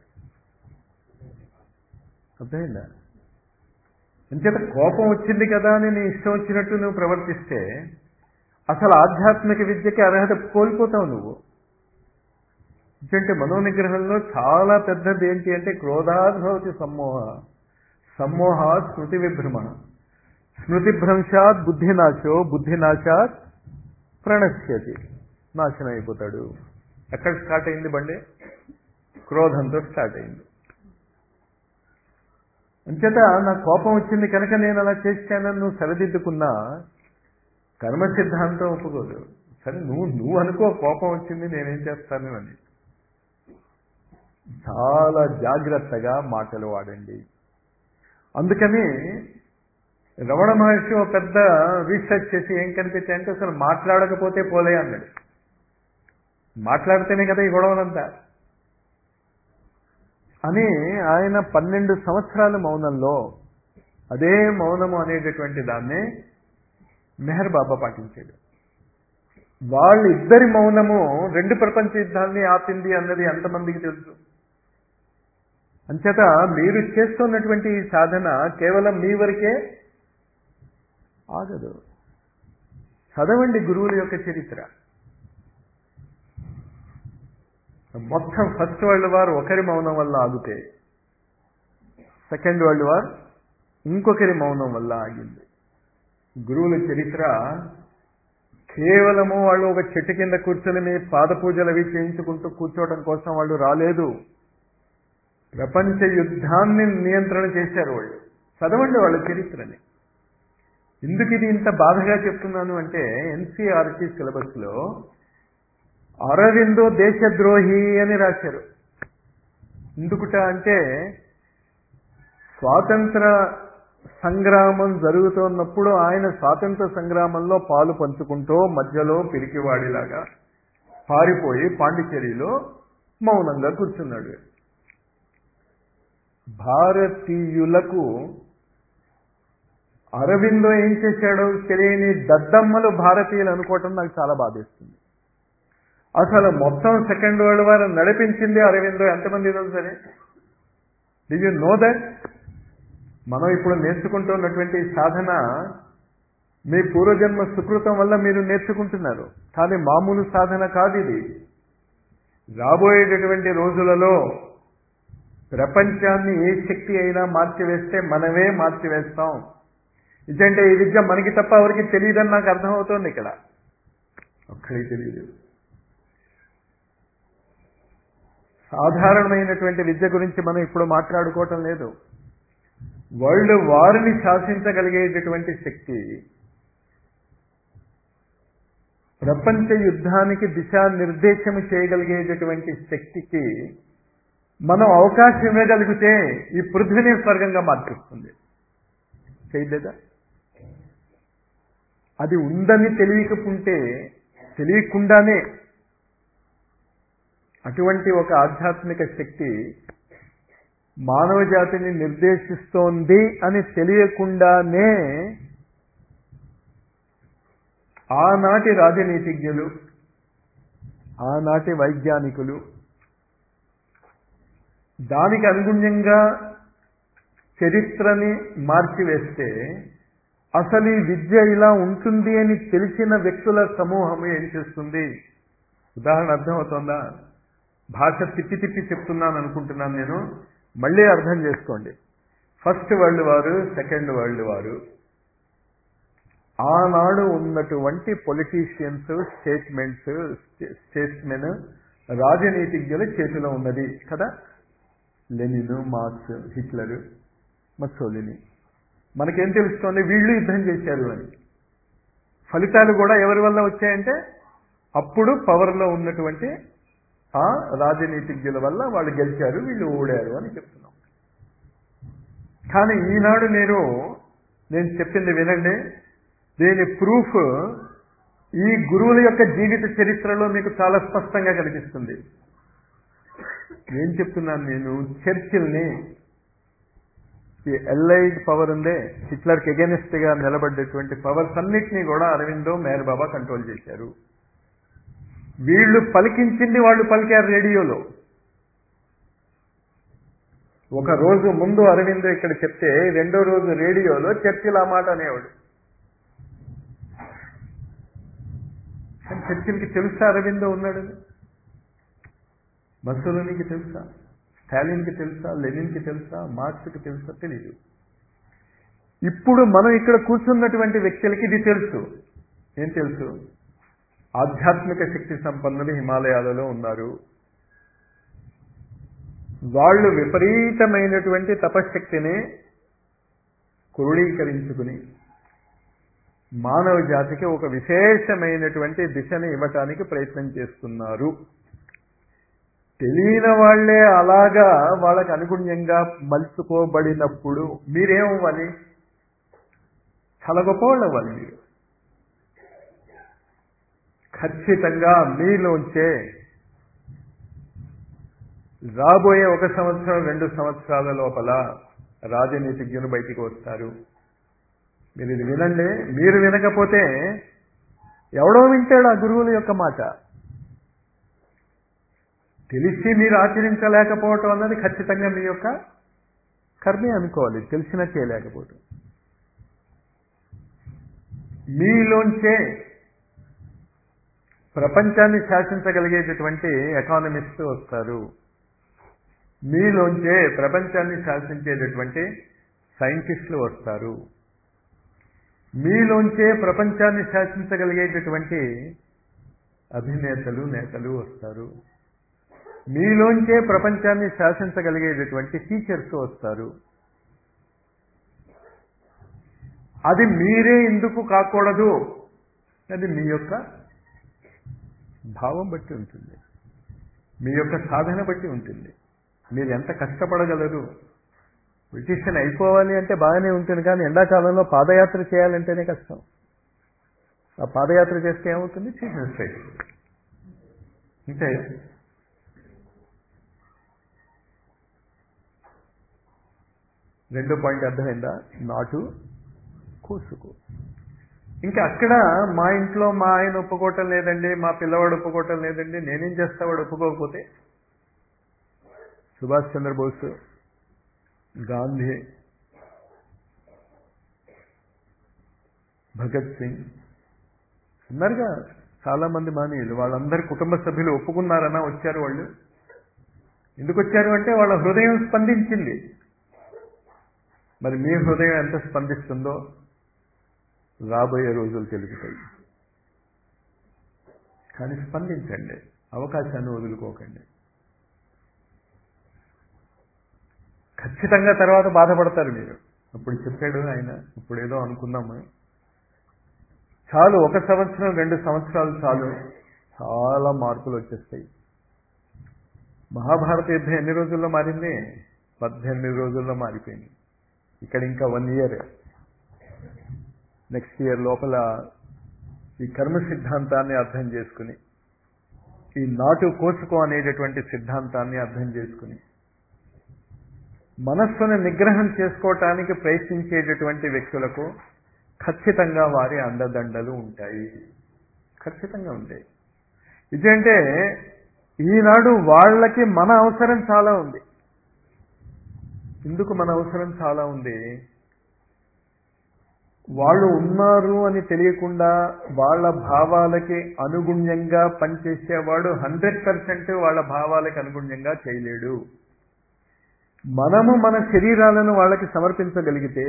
అర్థమైందా? అంచేత కోపం వచ్చింది కదా అని నీ ఇష్టం వచ్చినట్టు నువ్వు ప్రవర్తిస్తే అసలు ఆధ్యాత్మిక విద్యకి అర్హత కోల్పోతావు నువ్వు. ఎందుకంటే మనోనిగ్రహంలో చాలా పెద్దది ఏంటి అంటే, క్రోధాద్భవతి సమ్మోహ, సమ్మోహాత్ స్మృతి విభ్రమ, స్మృతిభ్రంశాత్ బుద్ధినాశో, బుద్ధినాశాత్ ప్రణశ్యతి, నాశనం అయిపోతాడు. ఎక్కడ స్టార్ట్ అయింది బండి? క్రోధంతో స్టార్ట్ అయింది. అంచేత నా కోపం వచ్చింది కనుక నేను అలా చేశానని నువ్వు సరిదిద్దుకున్నా కర్మ సిద్ధాంతం ఒప్పుకోదు. సరే, నువ్వు అనుకో కోపం వచ్చింది నేనేం చేస్తాను అని. చాలా జాగ్రత్తగా మాటలు వాడండి. అందుకని రమణ మహర్షి ఒక పెద్ద రీసెర్చ్ చేసి ఏం కనిపించాయంటే, అసలు మాట్లాడకపోతే పోలే అన్నాడు. మాట్లాడితేనే కదా ఈ గొడవలంతా అని ఆయన 12 సంవత్సరాల మౌనంలో అదే మౌనము అనేటటువంటి దాన్నే మెహర్ బాబా పాటించాడు. వాళ్ళిద్దరి మౌనము 2 ప్రపంచ యుద్ధాన్ని ఆపింది అన్నది ఎంతమందికి తెలుసు? అంచేత మీరు చేస్తున్నటువంటి ఈ సాధన కేవలం మీ వరకే ఆగదు. చదవండి గురువుల యొక్క చరిత్ర. మొత్తం ఫస్ట్ వరల్డ్ వార్ ఒకరి మౌనం వల్ల ఆగితే, సెకండ్ వరల్డ్ వార్ ఇంకొకరి మౌనం వల్ల ఆగింది. గురువుల చరిత్ర కేవలము వాళ్ళు ఒక చెట్టు కింద కూర్చొని మీ పాద పూజలు అవి చేయించుకుంటూ కూర్చోవడం కోసం వాళ్ళు రాలేదు. ప్రపంచ యుద్ధాన్ని నియంత్రణ చేశారు వాళ్ళు. చదవండి వాళ్ళ చరిత్రని. ఎందుకు ఇది ఇంత బాధగా చెప్తున్నాను అంటే ఎన్సీఆర్టీ సిలబస్లో అరవిందో దేశద్రోహి అని రాశారు. ఎందుకుట అంటే స్వాతంత్ర సంగ్రామం జరుగుతున్నప్పుడు ఆయన స్వాతంత్ర సంగ్రామంలో పాలు పంచుకుంటూ మధ్యలో పిరికివాడిలాగా పారిపోయి పాండిచేరిలో మౌనంగా కూర్చున్నాడు. భారతీయులకు అరవిందో ఏం చేశాడో తెలియని దద్దమ్మలు భారతీయులు అనుకోవటం నాకు చాలా బాధేస్తుంది. అసలు మొత్తం సెకండ్ వరల్డ్ వార్ నడిపించింది అరవిందో. ఎంతమంది సరే డి యు నో దట్? మనం ఇప్పుడు నేర్చుకుంటున్నటువంటి సాధన మీ పూర్వజన్మ సుకృతం వల్ల మీరు నేర్చుకుంటున్నారు, కానీ మామూలు సాధన కాదు ఇది. రాబోయేటటువంటి రోజులలో ప్రపంచాన్ని ఏ శక్తి అయినా మార్చివేస్తే మనమే మార్చివేస్తాం. ఇదంటే ఈ విద్య మనకి తప్ప ఎవరికి తెలియదని నాకు అర్థమవుతోంది. ఇక్కడ ఒక్కడికి తెలియదు. సాధారణమైనటువంటి విద్య గురించి మనం ఇప్పుడు మాట్లాడుకోవటం లేదు. వరల్డ్ వారిని శాసించగలిగేటటువంటి శక్తి, ప్రపంచ యుద్ధానికి దిశానిర్దేశం చేయగలిగేటటువంటి శక్తికి మనం అవకాశం ఇవ్వగలిగితే ఈ పృథ్వీని స్వర్గంగా మార్పిస్తుంది. చేయలేదా? అది ఉందని తెలియకుండానే అటువంటి ఒక ఆధ్యాత్మిక శక్తి మానవ జాతిని నిర్దేశిస్తోంది అని తెలియకుండానే ఆనాటి రాజనీతిజ్ఞులు, ఆనాటి వైజ్ఞానికులు దానికి అనుగుణ్యంగా చరిత్రని మార్చివేస్తే అసలు ఈ విద్య ఇలా ఉంటుంది అని తెలిసిన వ్యక్తుల సమూహం ఏం చేస్తుంది? ఉదాహరణ అర్థమవుతోందా? భాష తిప్పి తిప్పి చెప్తున్నాను అనుకుంటున్నాను నేను, మళ్ళీ అర్థం చేసుకోండి. ఫస్ట్ వరల్డ్ వారు, సెకండ్ వరల్డ్ వారు, ఆనాడు ఉన్నటువంటి పొలిటీషియన్స్, స్టేట్స్మెన్, రాజనీతిజ్ఞుల చేతిలో ఉన్నది కదా. Lenin, Marx, Hitler, Mussolini. మనకేం తెలుస్తోంది? వీళ్ళు యుద్ధం చేశారు అని. ఫలితాలు కూడా ఎవరి వల్ల వచ్చాయంటే అప్పుడు పవర్లో ఉన్నటువంటి ఆ రాజనీతిజ్ఞుల వల్ల వాళ్ళు గెలిచారు, వీళ్ళు ఓడారు అని చెప్తున్నాం. కానీ ఈనాడు నేను చెప్పింది వినండి. దీని ప్రూఫ్ ఈ గురువుల యొక్క జీవిత చరిత్రలో మీకు చాలా స్పష్టంగా కనిపిస్తుంది. ఏం చెప్తున్నాను నేను? చర్చిల్ని, ఈ ఎల్ఐడ్ పవర్ ఉందే, హిట్లర్కి ఎగెనిస్ట్ గా నిలబడ్డటువంటి పవర్స్ అన్నిటినీ కూడా అరవిందో, మేర్ బాబా కంట్రోల్ చేశారు. వీళ్ళు పలికించింది వాళ్ళు పలికారు రేడియోలో. ఒక రోజు ముందు అరవిందో ఇక్కడ చెప్తే రెండో రోజు రేడియోలో చర్చిల్ ఆ మాట అనేవాడు. కానీ చర్చిల్కి తెలుసా అరవిందో ఉన్నాడని? మస్సోలినికి తెలుసా? స్టాలిన్కి తెలుసా? లెనిన్కి తెలుసా? మార్క్స్కి తెలుసా? తెలీదు. ఇప్పుడు మనం ఇక్కడ కూర్చున్నటువంటి వ్యక్తులకి ఇది తెలుసు. ఏం తెలుసు? ఆధ్యాత్మిక శక్తి సంపన్నులు హిమాలయాలలో ఉన్నారు. వాళ్ళు విపరీతమైనటువంటి తపశ్శక్తిని క్రోడీకరించుకుని మానవ జాతికి ఒక విశేషమైనటువంటి దిశని ఇవ్వటానికి ప్రయత్నం చేస్తున్నారు. తెలియని వాళ్లే అలాగా వాళ్ళకి అనుగుణ్యంగా మలుచుకోబడినప్పుడు మీరేమవ్వాలి? చాలా గొప్పవాళ్ళు అవ్వాలి. మీరు ఖచ్చితంగా మీలోంచే రాబోయే 1 సంవత్సరం 2 సంవత్సరాల లోపల రాజనీతిజ్ఞులు బయటికి వస్తారు. మీరు ఇది వినండి. మీరు వినకపోతే ఎవడో వింటాడు ఆ గురువుల యొక్క మాట. తెలిసి మీరు ఆచరించలేకపోవటం అన్నది ఖచ్చితంగా మీ యొక్క కర్మే అనుకోవాలి. తెలిసినా చేయలేకపోవటం. మీలోంచే ప్రపంచాన్ని శాసించగలిగేటటువంటి ఎకానమిస్టు వస్తారు. మీలోంచే ప్రపంచాన్ని శాసించేటటువంటి సైంటిస్టులు వస్తారు. మీలోంచే ప్రపంచాన్ని శాసించగలిగేటటువంటి అభినేతలు, నేతలు వస్తారు. మీలోంచే ప్రపంచాన్ని శాసించగలిగేటటువంటి టీచర్స్ వస్తారు. అది మీరే ఎందుకు కాకూడదు, అది మీ యొక్క భావం బట్టి ఉంటుంది, మీ యొక్క సాధన బట్టి ఉంటుంది. మీరు ఎంత కష్టపడగలరు. బ్రిటిషన్ అయిపోవాలి అంటే బాగానే ఉంటుంది, కానీ ఎండాకాలంలో పాదయాత్ర చేయాలంటేనే కష్టం. ఆ పాదయాత్ర చేస్తే ఏమవుతుంది? Season strike. అంతే. రెండో పాయింట్ అర్థమైందా? నాటు కోసుకో. ఇంకా అక్కడ మా ఇంట్లో మా ఆయన ఒప్పుకోవటం లేదండి, మా పిల్లవాడు ఒప్పుకోవటం లేదండి, నేనేం చేస్తా వాడు ఒప్పుకోకపోతే? సుభాష్ చంద్రబోస్, గాంధీ, భగత్ సింగ్ ఉన్నారుగా చాలా మంది మానవులు. వాళ్ళందరి కుటుంబ సభ్యులు ఒప్పుకున్నారన్నా వచ్చారు. వాళ్ళు ఎందుకు వచ్చారు అంటే వాళ్ళ హృదయం స్పందించింది. మరి మీ హృదయం ఎంత స్పందిస్తుందో రాబోయే రోజులు తెలుగుతాయి. కానీ స్పందించండి, అవకాశాన్ని వదులుకోకండి. ఖచ్చితంగా తర్వాత బాధపడతారు మీరు. అప్పుడు చెప్పాడు ఆయన, ఇప్పుడు ఏదో అనుకున్నాము, చాలు 1 సంవత్సరం 2 సంవత్సరాలు చాలు, చాలా మార్పులు వచ్చేస్తాయి. మహాభారత యుద్ధం ఎన్ని రోజుల్లో మారింది? 18 రోజుల్లో మారిపోయింది. ఇక్కడ ఇంకా 1 ఇయర్, నెక్స్ట్ ఇయర్ లోపల ఈ కర్మ సిద్ధాంతాన్ని అర్థం చేసుకుని, ఈ నాటు కోసుకో అనేటటువంటి సిద్ధాంతాన్ని అర్థం చేసుకుని మనస్సును నిగ్రహం చేసుకోవటానికి ప్రయత్నించేటటువంటి వ్యక్తులకు ఖచ్చితంగా వారి అండదండలు ఉంటాయి, ఖచ్చితంగా ఉంటాయి. ఇదంటే ఈనాడు వాళ్ళకి మన అవసరం చాలా ఉంది. ఎందుకు మన అవసరం చాలా ఉంది? వాళ్ళు ఉన్నారు అని తెలియకుండా వాళ్ళ భావాలకి అనుగుణ్యంగా పనిచేసేవాడు 100% వాళ్ళ భావాలకి అనుగుణ్యంగా చేయలేడు. మనము మన శరీరాలను వాళ్ళకి సమర్పించగలిగితే,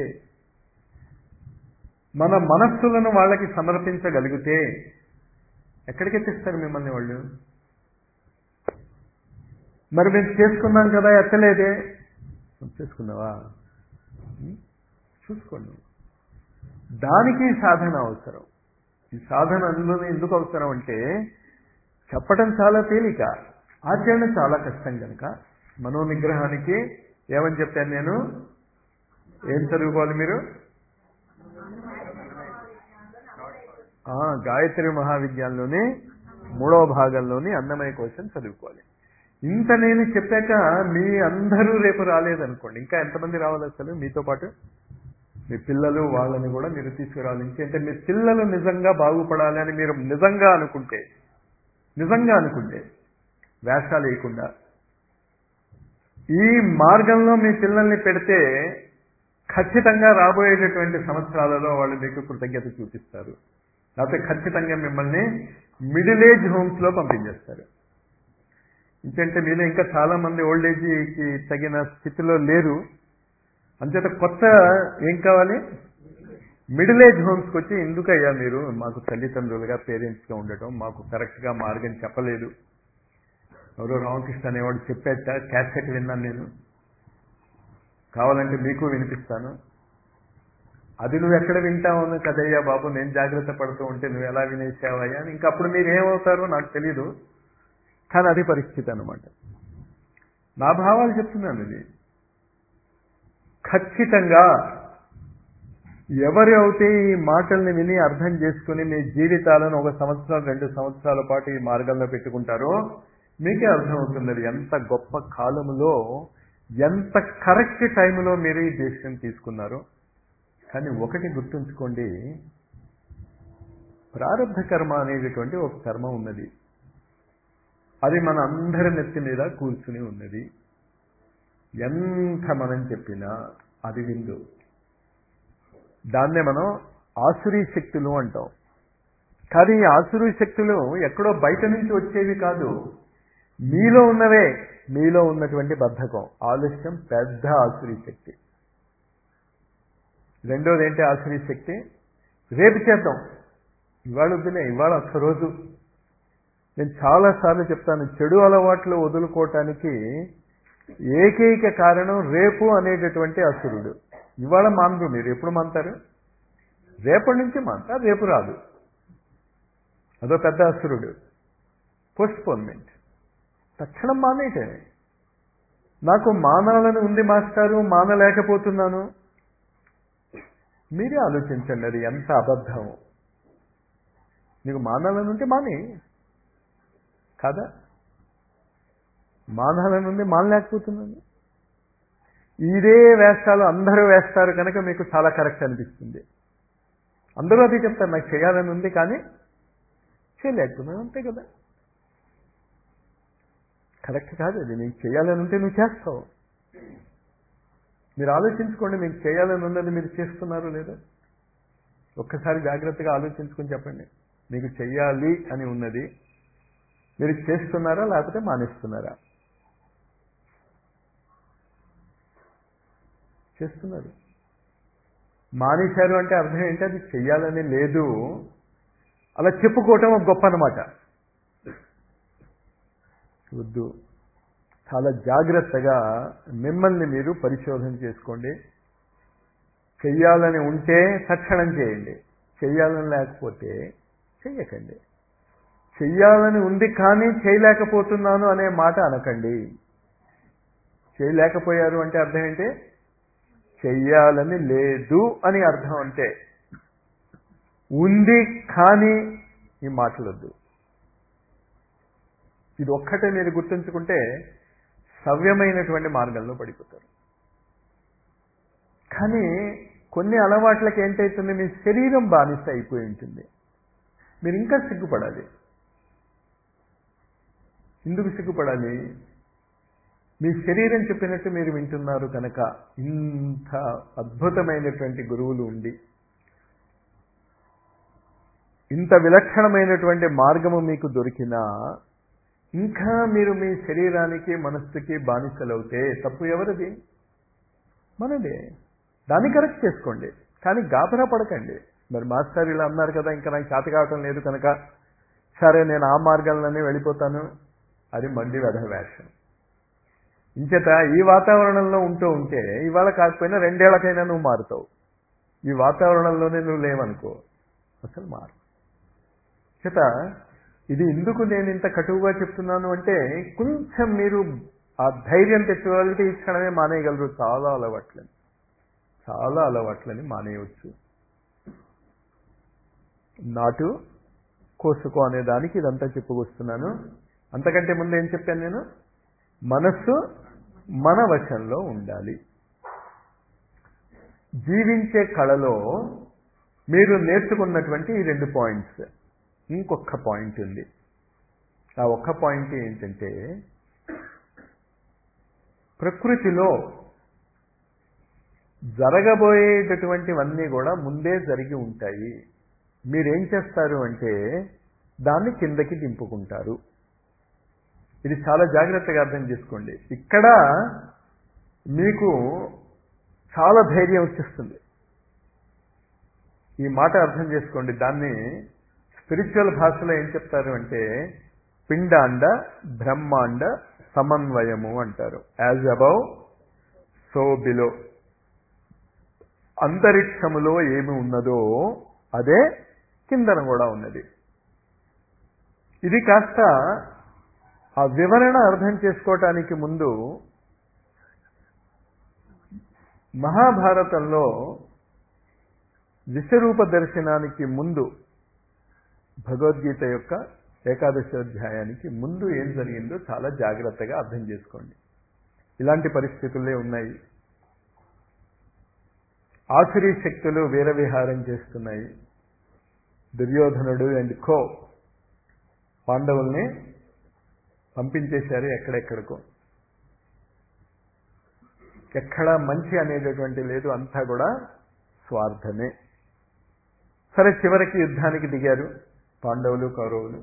మన మనస్సులను వాళ్ళకి సమర్పించగలిగితే ఎక్కడికి తెస్తారు మిమ్మల్ని వాళ్ళు? మరి మేము చేసుకున్నాం కదా, ఎత్తలేదే. చేసుకున్నావా? చూసుకోండి. దానికి సాధన అవసరం. ఈ సాధన అందులోనే ఎందుకు అవసరం అంటే, చెప్పటం చాలా తేలిక, ఆచరణ చాలా కష్టం కనుక మనోనిగ్రహానికి ఏమని చెప్పాను నేను? ఏం చదువుకోవాలి మీరు? గాయత్రి మహావిజ్ఞానంలోని 3వ భాగంలోని అన్నమయ కోశం చదువుకోవాలి. ఇంత నేను చెప్పాక మీ అందరూ రేపు రాలేదనుకోండి, ఇంకా ఎంతమంది రావాలి అసలు మీతో పాటు? మీ పిల్లలు, వాళ్ళని కూడా మీరు తీసుకురావాలి. అంటే మీ పిల్లలు నిజంగా బాగుపడాలి అని మీరు నిజంగా అనుకుంటే వేషాలు వేయకుండా ఈ మార్గంలో మీ పిల్లల్ని పెడితే ఖచ్చితంగా రాబోయేటటువంటి సంవత్సరాలలో వాళ్ళు మీకు కృతజ్ఞత చూపిస్తారు. లేకపోతే ఖచ్చితంగా మిమ్మల్ని మిడిల్ ఏజ్ హోమ్స్లో పంపించేస్తారు. ఎందుకంటే మీలో ఇంకా చాలా మంది ఓల్డ్ ఏజ్కి తగిన స్థితిలో లేరు. అంచేత కొత్త ఏం కావాలి? మిడిల్ ఏజ్ హోమ్స్కి వచ్చి, ఎందుకయ్యా మీరు మాకు తల్లిదండ్రులుగా పేరెంట్స్గా ఉండటం, మాకు కరెక్ట్గా మార్గం చెప్పలేదు. ఎవరో రామకృష్ణ అనేవాడు చెప్పేట క్యాసెట్ విన్నాను నేను, కావాలంటే మీకు వినిపిస్తాను. అది నువ్వు ఎక్కడ వింటావు కదయ్యా బాబు, నేను జాగ్రత్త పడుతూ ఉంటే నువ్వు ఎలా వినేసావయ్యా అని. ఇంకా అప్పుడు మీరు ఏమవుతారో నాకు తెలీదు, కానీ అది పరిస్థితి అన్నమాట. నా భావాలు చెప్తున్నాను. ఇది ఖచ్చితంగా ఎవరు అయితే ఈ మాటల్ని విని అర్థం చేసుకుని మీ జీవితాలను 1 సంవత్సరం 2 సంవత్సరాల పాటు ఈ మార్గంలో పెట్టుకుంటారో మీకే అర్థమవుతుంది అది ఎంత గొప్ప కాలంలో, ఎంత కరెక్ట్ టైంలో మీరు ఈ డెసిషన్ తీసుకున్నారు. కానీ ఒకటి గుర్తుంచుకోండి, ప్రారబ్ధ కర్మ అనేటటువంటి ఒక కర్మ ఉన్నది. అది మన అందరి నెత్తి మీద కూర్చుని ఉన్నది. ఎంత మనం చెప్పినా అది విందు. దాన్నే మనం ఆసురీ శక్తులు అంటాం. కానీ ఈ ఆసురీ శక్తులు ఎక్కడో బయట నుంచి వచ్చేవి కాదు, మీలో ఉన్నవే. మీలో ఉన్నటువంటి బద్ధకం, ఆలస్యం పెద్ద ఆసురీ శక్తి. రెండోది ఏంటి ఆసురీ శక్తి? రేపు చేద్దాం, ఇవాళ వద్దులే, ఇవాళ ఒక్కరోజు. నేను చాలాసార్లు చెప్తాను, చెడు అలవాట్లు వదులుకోవటానికి ఏకైక కారణం రేపు అనేటటువంటి అసురుడు. ఇవాళ మానరు. మీరు ఎప్పుడు మానుతారు? రేపటి నుంచి మానతా, రేపు రాదు. అదో పెద్ద అసురుడు. పోస్ట్పోన్మెంట్. తక్షణం మానేయటమే. నాకు మానాలని ఉంది మాస్టారు, మానలేకపోతున్నాను. మీరే ఆలోచించండి అది ఎంత అబద్ధం. నీకు మానాలని ఉంటే మానే కాదా? మానాలని ఉంది, మానలేకపోతున్నాను. ఇదే వేషాలు అందరూ వేస్తారు కనుక మీకు చాలా కరెక్ట్ అనిపిస్తుంది. అందరూ అది చెప్తారు, నాకు చేయాలని ఉంది కానీ చేయలేకపోతున్నాను, అంతే కదా. కరెక్ట్ కాదు అది. నీకు చేయాలని ఉంటే నువ్వు చేస్తావు. మీరు ఆలోచించుకోండి, మీకు చేయాలని ఉన్నది మీరు చేస్తున్నారో లేదో ఒక్కసారి జాగ్రత్తగా ఆలోచించుకొని చెప్పండి. మీకు చెయ్యాలి అని ఉన్నది మీరు చేస్తున్నారా లేకపోతే మానేస్తున్నారా? చేస్తున్నారు. మానేశారు అంటే అర్థం ఏంటి? అది చెయ్యాలని లేదు, అలా చెప్పుకోవటం ఒక గొప్ప అన్నమాట. వద్దు. చాలా జాగ్రత్తగా మిమ్మల్ని మీరు పరిశోధన చేసుకోండి. చెయ్యాలని ఉంటే తక్షణం చేయండి, చెయ్యాలని లేకపోతే చెయ్యకండి. చెయ్యాలని ఉంది కానీ చేయలేకపోతున్నాను అనే మాట అనకండి. చేయలేకపోయారు అంటే అర్థం ఏంటి? చెయ్యాలని లేదు అని అర్థం. అంటే ఉంది కానీ ఈ మాటలొద్దు. ఇది ఒక్కటే మీరు గుర్తుంచుకుంటే సవ్యమైనటువంటి మార్గంలో పడిపోతారు. కానీ కొన్ని అలవాట్లకి ఏంటవుతుంది? మీ శరీరం బానిస అయిపోయి ఉంటుంది. మీరు ఇంకా సిగ్గుపడాలి. ఎందుకు సిగ్గుపడాలి? మీ శరీరం చెప్పినట్టు మీరు వింటున్నారు కనుక. ఇంత అద్భుతమైనటువంటి గురువులు ఉండి, ఇంత విలక్షణమైనటువంటి మార్గము మీకు దొరికినా ఇంకా మీరు మీ శరీరానికి మనస్సుకి బానిసలవుతే తప్పు ఎవరిది? మనదే. దాన్ని కరెక్ట్ చేసుకోండి, కానీ గాబరా పడకండి. మరి మాస్టర్ ఇలా అన్నారు కదా, ఇంకా నాకు చేత కావటం లేదు కనుక సరే నేను ఆ మార్గాల్లోనే వెళ్ళిపోతాను. అది మంది వేషం. ఇంచేత ఈ వాతావరణంలో ఉంటే ఇవాళ కాకపోయినా 2 ఏళ్లకైనా నువ్వు మారుతావు. ఈ వాతావరణంలోనే నువ్వు లేవనుకో అసలు మారు. చేత ఇది ఎందుకు నేను ఇంత కటువుగా చెప్తున్నాను అంటే కొంచెం మీరు ఆ ధైర్యం తెచ్చుకోవాలంటే ఈ క్షణమే మానేయగలరు. చాలా అలవాట్లని మానేయవచ్చు. నాటు కోసుకో అనే దానికి ఇదంతా చెప్పుకొస్తున్నాను. అంతకంటే ముందు ఏం చెప్పాను నేను? మనస్సు మన వశంలో ఉండాలి. జీవించే కళలో మీరు నేర్చుకున్నటువంటి ఈ 2 పాయింట్స్, ఇంకొక పాయింట్ ఉంది. ఆ ఒక్క పాయింట్ ఏంటంటే ప్రకృతిలో జరగబోయేటటువంటివన్నీ కూడా ముందే జరిగి ఉంటాయి. మీరేం చేస్తారు అంటే దాన్ని కిందకి దింపుకుంటారు. ఇది చాలా జాగ్రత్తగా అర్థం చేసుకోండి. ఇక్కడ మీకు చాలా ధైర్యం వచ్చేస్తుంది. ఈ మాట అర్థం చేసుకోండి. దాన్ని స్పిరిచువల్ భాషలో ఏం చెప్తారు అంటే పిండాండ బ్రహ్మాండ సమన్వయము అంటారు. As above so below. అంతరిక్షములో ఏమి ఉన్నదో అదే కిందన కూడా ఉన్నది. ఇది కాస్త ఆ వివరణ అర్థం చేసుకోవటానికి ముందు మహాభారతంలో విశ్వరూప దర్శనానికి ముందు భగవద్గీత యొక్క 11వ అధ్యాయానికి ముందు ఏం జరిగిందో చాలా జాగ్రత్తగా అర్థం చేసుకోండి. ఇలాంటి పరిస్థితులే ఉన్నాయి. ఆసురీ శక్తులు వీరవిహారం చేస్తున్నాయి. దుర్యోధనుడు అండ్ కో పాండవుల్ని పంపించేశారు ఎక్కడెక్కడికో. ఎక్కడా మంచి అనేటటువంటి లేదు, అంతా కూడా స్వార్థమే. సరే, చివరికి యుద్ధానికి దిగారు పాండవులు కౌరవులు.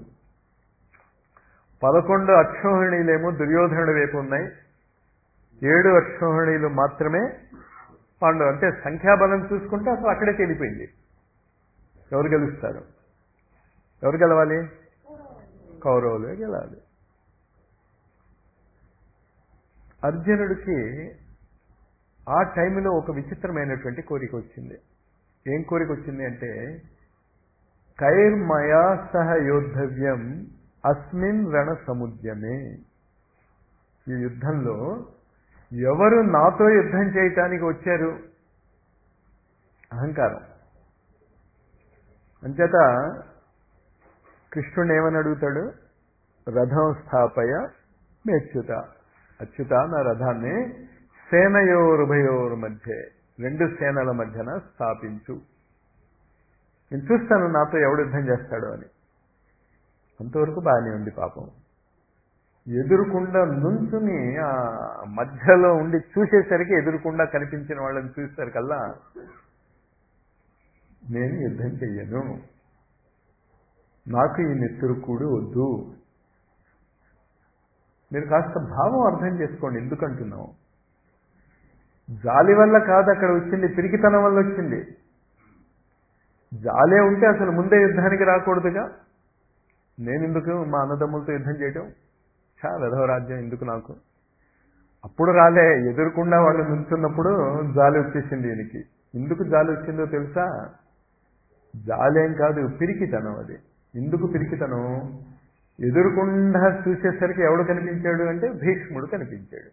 11 అక్షోహిణీలేమో దుర్యోధనుడి వైపు ఉన్నాయి, 7 అక్షోహిణీలు మాత్రమే పాండవులు. అంటే సంఖ్యాబలం చూసుకుంటే అసలు అక్కడే తేలిపోయింది ఎవరు గెలుస్తారు. ఎవరు గెలవాలి? కౌరవులే గెలాలి. అర్జునుడికి ఆ టైంలో ఒక విచిత్రమైనటువంటి కోరిక వచ్చింది. ఏం కోరిక వచ్చింది అంటే కైర్మయా సహ యోద్ధవ్యం అస్మిన్ రణ సముద్యమే. ఈ యుద్ధంలో ఎవరు నాతో యుద్ధం చేయటానికి వచ్చారు? అహంకారం. అంచేత కృష్ణుడు ఏమని అడుగుతాడు? రథం స్థాపయ మేచ్యుత, అచ్యుత నా రథాన్ని సేనయోరుభయోర్ మధ్య, రెండు సేనల మధ్యన స్థాపించు, నేను చూస్తాను నాతో ఎవడు యుద్ధం చేస్తాడో అని. అంతవరకు బాగానే ఉంది. పాపం ఎదురుకుండా నుంచుని ఆ మధ్యలో ఉండి చూసేసరికి ఎదురుకుండా కనిపించిన వాళ్ళని చూసేసరికల్లా నేను యుద్ధం చెయ్యను, నాకు ఈ నెత్తురుకూడు వద్దు. మీరు కాస్త భావం అర్థం చేసుకోండి. ఎందుకంటున్నాం? జాలి వల్ల కాదు అక్కడ వచ్చింది, పిరికితనం వల్ల వచ్చింది. జాలే ఉంటే అసలు ముందే యుద్ధానికి రాకూడదుగా. నేనెందుకు మా అన్నదమ్ములతో యుద్ధం చేయటం? వెధవరాజ్యం ఎందుకు నాకు? అప్పుడు రాలే, ఎదురుకుండా వాళ్ళు నుంచున్నప్పుడు జాలి వచ్చేసింది ఈయనకి. ఎందుకు జాలి వచ్చిందో తెలుసా? జాలేం కాదు, పిరికితనం అది. ఎందుకు పిరికితనం? ఎదురుకుండా చూసేసరికి ఎవడు కనిపించాడు అంటే భీష్ముడు కనిపించాడు.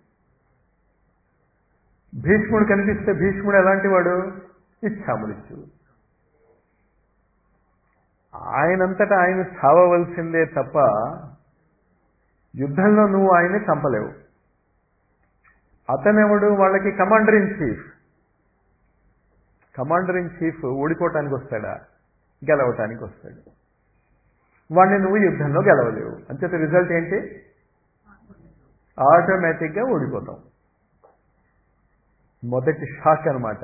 భీష్ముడు కనిపిస్తే భీష్ముడు ఎలాంటి వాడు? ఇచ్ఛామృత్యుడు. ఆయనంతటా ఆయన చావవలసిందే తప్ప యుద్ధంలో నువ్వు ఆయన్ని చంపలేవు. అతనెవడు? వాళ్ళకి commander in chief. Commander in chief ఓడిపోవటానికి వస్తాడా? గెలవటానికి వస్తాడు. వాడిని నువ్వు యుద్ధంలో గెలవలేవు. అంచేత రిజల్ట్ ఏంటి? ఆటోమేటిక్గా ఓడిపోతాం. మొదటి షాక్ అన్నమాట.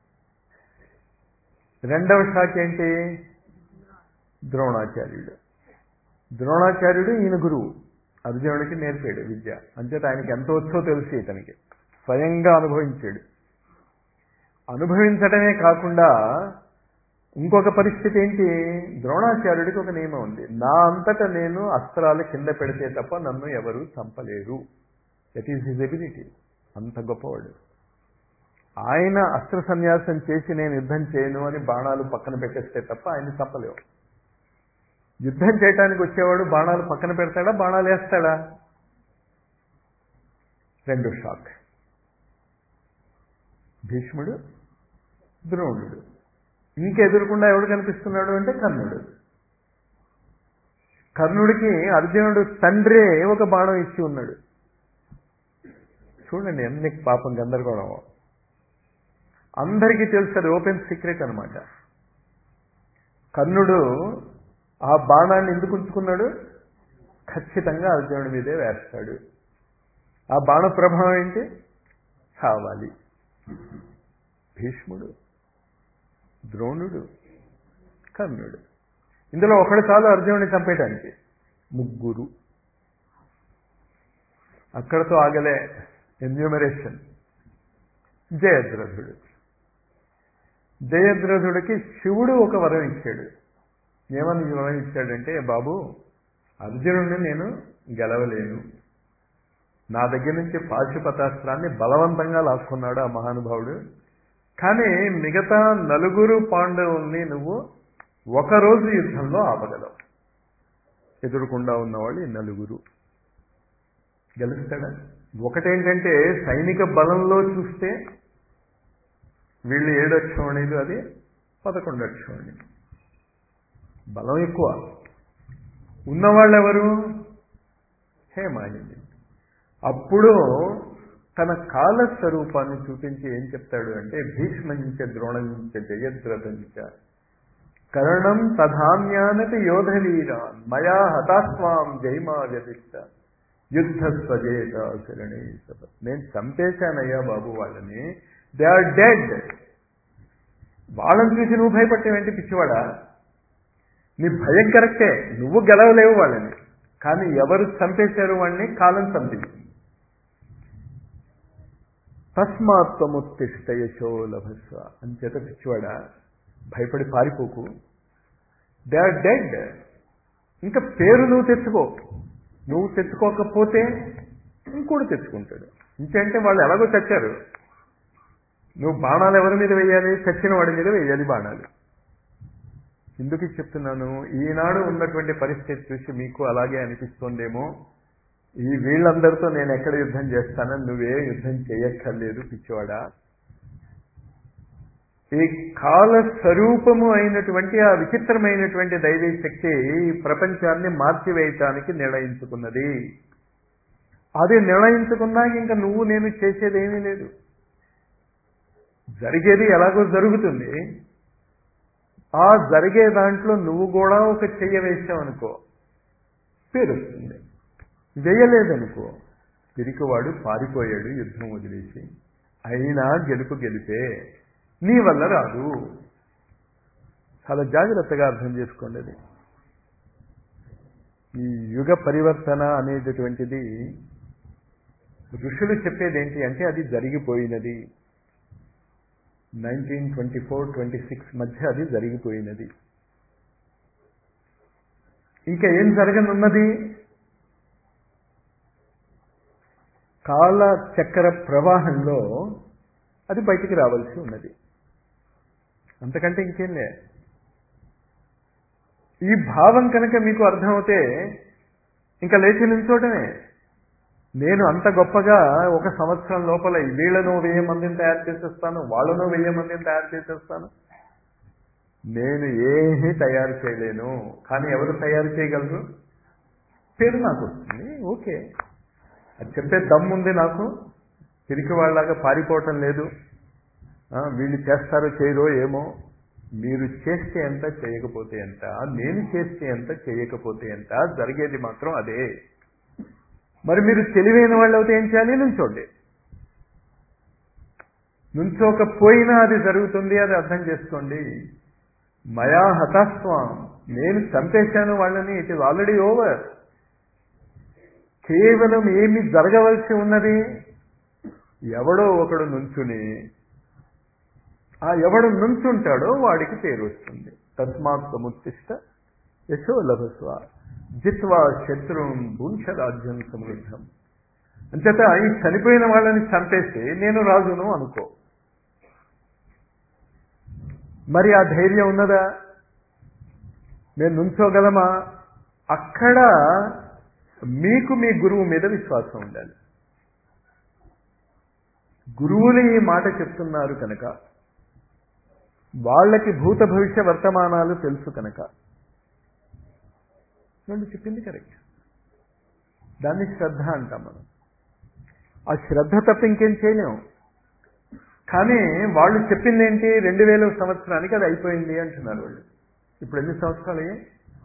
రెండవ షాక్ ఏంటి? ద్రోణాచార్యుడు. ద్రోణాచార్యుడు ఈయన గురువు, అర్జునుడికి నేర్పాడు విద్య. అంచేత ఆయనకి ఎంత వచ్చో తెలిసి ఇతనికి స్వయంగా అనుభవించాడు. అనుభవించడమే కాకుండా ఇంకొక పరిస్థితి ఏంటి? ద్రోణాచార్యుడికి ఒక నియమం ఉంది, నా అంతటా నేను అస్త్రాలు కింద పెడితే తప్ప నన్ను ఎవరు చంపలేరు. That is his ability. అంత గొప్పవాడు. ఆయన అస్త్ర సన్యాసం చేసి నేను యుద్ధం చేయను అని బాణాలు పక్కన పెట్టేస్తే తప్ప ఆయన్ని చంపలేవు. యుద్ధం చేయడానికి వచ్చేవాడు బాణాలు పక్కన పెడతాడా, బాణాలు వేస్తాడా? రెండు షాక్. భీష్ముడు, ద్రోణుడు. ఇంకెదురుకుండా ఎవడు కనిపిస్తున్నాడు అంటే కర్ణుడు. కర్ణుడికి అర్జునుడు తండ్రే ఒక బాణం ఇచ్చి ఉన్నాడు. చూడండి ఎన్ని పాపం గందరగోళం. అందరికీ తెలుసు, అది ఓపెన్ సీక్రెట్ అనమాట. కర్ణుడు ఆ బాణాన్ని ఎందుకు ఉంచుకున్నాడు? ఖచ్చితంగా అర్జునుడి మీదే వేస్తాడు. ఆ బాణ ప్రభావం ఏంటి? చావాలి. భీష్ముడు, ద్రోణుడు, కర్ణుడు. ఇందులో ఒకడు చాలు అర్జునుడిని చంపేయడానికి. ముగ్గురు. అక్కడతో ఆగలే ఎన్యూమరేషన్. జయద్రథుడు. జయద్రథుడికి శివుడు ఒక వరం ఇచ్చాడు. ఏమని వరం ఇచ్చాడంటే, బాబు అర్జునుడిని నేను గెలవలేను, నా దగ్గర నుంచి పాశుపతాస్త్రాన్ని బలవంతంగా లాక్కున్నాడు ఆ మహానుభావుడు. కానీ మిగతా నలుగురు పాండవుల్ని నువ్వు ఒకరోజు యుద్ధంలో ఆపగలవు. ఎదురుకుండా ఉన్నవాళ్ళు ఈ నలుగురు. గెలుస్తాడా? ఒకటేంటంటే సైనిక బలంలో చూస్తే వీళ్ళు 7 అక్షోణీలు, అది 11 అక్షోణీలు. బలం ఎక్కువ. ఉన్నవాళ్ళు ఎవరు? హేమాయని. అప్పుడు తన కాల స్వరూపాన్ని చూపించి ఏం చెప్తాడు అంటే, భీష్మంచ ద్రోణంచ జయద్రథంచ కర్ణం తధాన్యానతి యోధవీరాన్ మయా హతాస్వాం జైమా వ్యతిష్ట యుద్ధ స్వజేత శరణే సభ. నేను చంపేశానయ్యా బాబు వాళ్ళని, దే ఆర్ డెడ్. వాళ్ళని చూసి నువ్వు భయపడేవేంటి పిచ్చివాడా? నీ భయం కరెక్టే, నువ్వు గెలవలేవు వాళ్ళని. కానీ ఎవరు చంపేశారు వాడిని? కాలం చంపింది. తస్మాత్ముత్తిష్ట యశో లభస్వ. అంచేత పిచ్చివాడా భయపడి పారిపోకు. They are dead. ఇంకా పేరు నువ్వు తెచ్చుకో. నువ్వు తెచ్చుకోకపోతే ఇంకోటి తెచ్చుకుంటాడు. ఇంకంటే వాళ్ళు ఎలాగో చచ్చారు. నువ్వు బాణాలు ఎవరి మీద వేయాలి? చచ్చిన వాడి మీద వేయాలి బాణాలు. ఎందుకు చెప్తున్నాను? ఈనాడు ఉన్నటువంటి పరిస్థితి చూసి మీకు అలాగే అనిపిస్తోందేమో, ఈ వీళ్ళందరితో నేను ఎక్కడ యుద్ధం చేస్తానని నువ్వే యుద్ధం చేయక్కర్లేదు పిచ్చివాడా. ఈ కాల స్వరూపము అయినటువంటి ఆ విచిత్రమైనటువంటి దైవీ శక్తి ఈ ప్రపంచాన్ని మార్చివేయటానికి నిర్ణయించుకున్నది. అది నిర్ణయించుకున్నాక ఇంకా నువ్వు నేను చేసేది ఏమీ లేదు. జరిగేది ఎలాగో జరుగుతుంది. ఆ జరిగే దాంట్లో నువ్వు కూడా ఒక చెయ్య వేసావనుకో పేరు వస్తుంది. వేయలేదనుకో పిరికివాడు పారిపోయాడు యుద్ధం వదిలేసి. అయినా గెలిపే నీ వల్ల రాదు. చాలా జాగ్రత్తగా అర్థం చేసుకోండి. అది ఈ యుగ పరివర్తన అనేటటువంటిది ఋషులు చెప్పేది ఏంటి అంటే అది జరిగిపోయినది. 1924-26 మధ్య అది జరిగిపోయినది. ఇంకా ఏం జరగనున్నది? కాల చక్ర ప్రవాహంలో అది బయటికి రావాల్సి ఉన్నది. అంతకంటే ఇంకేం లే. ఈ భావం కనుక మీకు అర్థమవుతే ఇంకా లేచి నిల్చోటమే. నేను అంత గొప్పగా ఒక సంవత్సరం లోపల వీళ్ళను 1000 మందిని తయారు చేసేస్తాను, వాళ్ళను 1000 మందిని తయారు చేసేస్తాను. నేను ఏమీ తయారు చేయలేను. కానీ ఎవరు తయారు చేయగలరు? పేరు నాకు వస్తుంది, ఓకే. అది చెప్పే దమ్ముంది నాకు. తిరిగి వాళ్ళలాగా పారిపోవటం లేదు. వీళ్ళు చేస్తారో చేయరో ఏమో. మీరు చేస్తే ఎంత, చేయకపోతే ఎంత, నేను చేస్తే ఎంత, చేయకపోతే ఎంత, జరిగేది మాత్రం అదే. మరి మీరు తెలివైన వాళ్ళు అయితే ఏం చేయాలి? నుంచోండి. నుంచోకపోయినా అది జరుగుతుంది. అది అర్థం చేసుకోండి. మయా హతాస్వాం, నేను చంపేశాను వాళ్ళని. It is already over. కేవలం ఏమి జరగవలసి ఉన్నది? ఎవడో ఒకడు నుంచుని, ఆ ఎవడు నుంచుంటాడో వాడికి పేరు వస్తుంది. తస్మాత్ సముత్తిష్ట యశో లభస్వ జిత్వా శత్రుం భూంశ రాజ్యం సమృద్ధం. అంచేత ఈ చనిపోయిన వాళ్ళని చంపేసి నేను రాజును అనుకో. మరి ఆ ధైర్యం ఉన్నదా? నేను నుంచోగలమా? అక్కడ మీకు మీ గురువు మీద విశ్వాసం ఉండాలి. గురువులు ఈ మాట చెప్తున్నారు కనుక, వాళ్ళకి భూత భవిష్య వర్తమానాలు తెలుసు కనుక వాళ్ళు చెప్పింది కరెక్ట్. దాన్ని శ్రద్ధ అంటాం మనం. ఆ శ్రద్ధ తప్ప ఇంకేం చేయలేము. కానీ వాళ్ళు చెప్పింది ఏంటి? 2000 సంవత్సరానికి అది అయిపోయింది అంటున్నారు వాళ్ళు. ఇప్పుడు ఎన్ని సంవత్సరాలు అయ్యాయి?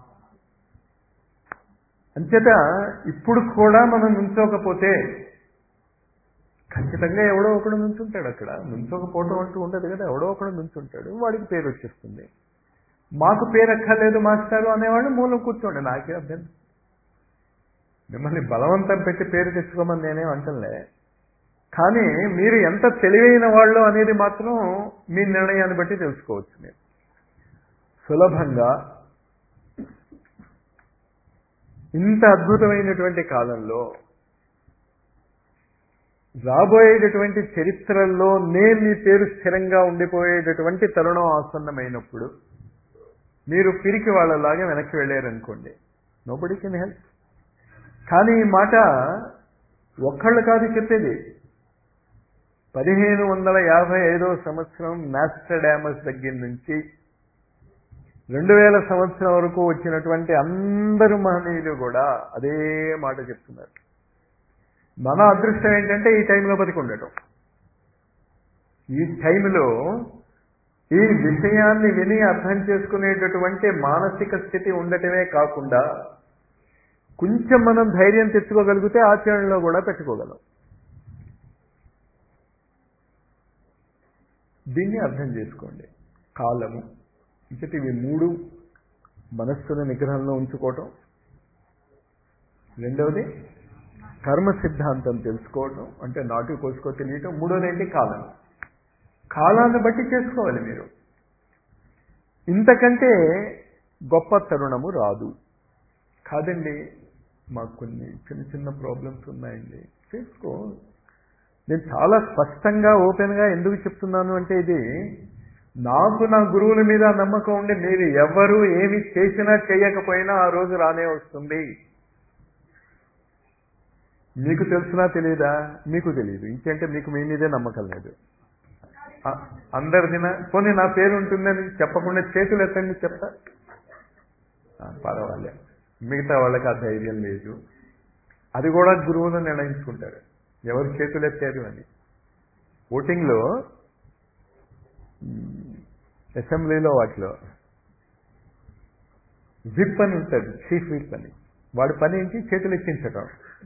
అంచేత ఇప్పుడు కూడా మనం నుంచోకపోతే ఖచ్చితంగా ఎవడో ఒకడు నుంచుంటాడు. అక్కడ నుంచోకపోవడం అంటూ ఉండదు కదా. ఎవడో ఒకడు నుంచుంటాడు, వాడికి పేరు వచ్చేస్తుంది. మాకు పేరు అక్కర్లేదు మాస్టారు అనేవాళ్ళు మూలం కూర్చోండి, నాకే అభ్యంతరం. మిమ్మల్ని బలవంతం పెట్టి పేరు తెచ్చుకోమని నేనేం అంటలే. కానీ మీరు ఎంత తెలివైన వాళ్ళు అనేది మాత్రం మీ నిర్ణయాన్ని బట్టి తెలుసుకోవచ్చు. మీరు సులభంగా ఇంత అద్భుతమైనటువంటి కాలంలో రాబోయేటటువంటి చరిత్రల్లో నేను మీ పేరు స్థిరంగా ఉండిపోయేటటువంటి తరుణం ఆసన్నమైనప్పుడు మీరు పిరికి వాళ్ళలాగా వెనక్కి వెళ్ళారనుకోండి, నోబడీ కెన్ హెల్ప్. కానీ ఈ మాట ఒక్కళ్ళు కాదు చెప్పేది. 1555 సంవత్సరం నాస్ట్రాడామస్ దగ్గర నుంచి 2000 సంవత్సరం వరకు వచ్చినటువంటి అందరు మహనీయులు కూడా అదే మాట చెప్తున్నారు. మన అదృష్టం ఏంటంటే ఈ టైంలో బతికి ఉండటం. ఈ టైంలో ఈ విషయాన్ని విని అర్థం చేసుకునేటటువంటి మానసిక స్థితి ఉండటమే కాకుండా కొంచెం మనం ధైర్యం తెచ్చుకోగలిగితే ఆచరణలో కూడా పెట్టుకోగలం. దీన్ని అర్థం చేసుకోండి. కాలము ఇంకటి ఇవి 3 మనస్సును నిగ్రహంలో ఉంచుకోవటం, రెండవది కర్మ సిద్ధాంతం తెలుసుకోవటం, అంటే నాటు కోసుకో తెలియటం, మూడోది ఏంటి? కాలం. కాలాన్ని బట్టి చేసుకోవాలి మీరు. ఇంతకంటే గొప్ప తరుణము రాదు. కాదండి మాకు కొన్ని చిన్న చిన్న ప్రాబ్లమ్స్ ఉన్నాయండి, చేసుకో. నేను చాలా స్పష్టంగా ఓపెన్గా ఎందుకు చెప్తున్నాను అంటే ఇది నాకు నా గురువుల మీద నమ్మకం ఉండి మీరు ఎవరు ఏమి చేసినా చేయకపోయినా ఆ రోజు రానే వస్తుంది. మీకు తెలుసునా తెలియదా? మీకు తెలియదు. ఇంకంటే మీకు మీ మీదే నమ్మకం లేదు. అందరిదిన పోనీ నా పేరు ఉంటుందని చెప్పకుండా చేతులు ఎత్తండి చెప్తా, పర్వాలే. మిగతా వాళ్ళకి ఆ ధైర్యం లేదు. అది కూడా గురువులు నిర్ణయించుకుంటారు ఎవరు చేతులు ఎత్తారు అని. ఓటింగ్లో అసెంబ్లీలో వాటిలో విప్ అని ఉంటుంది, చీఫ్ విప్ అని. వాడి పని ఏంటి? చేతులు ఎక్కించటం.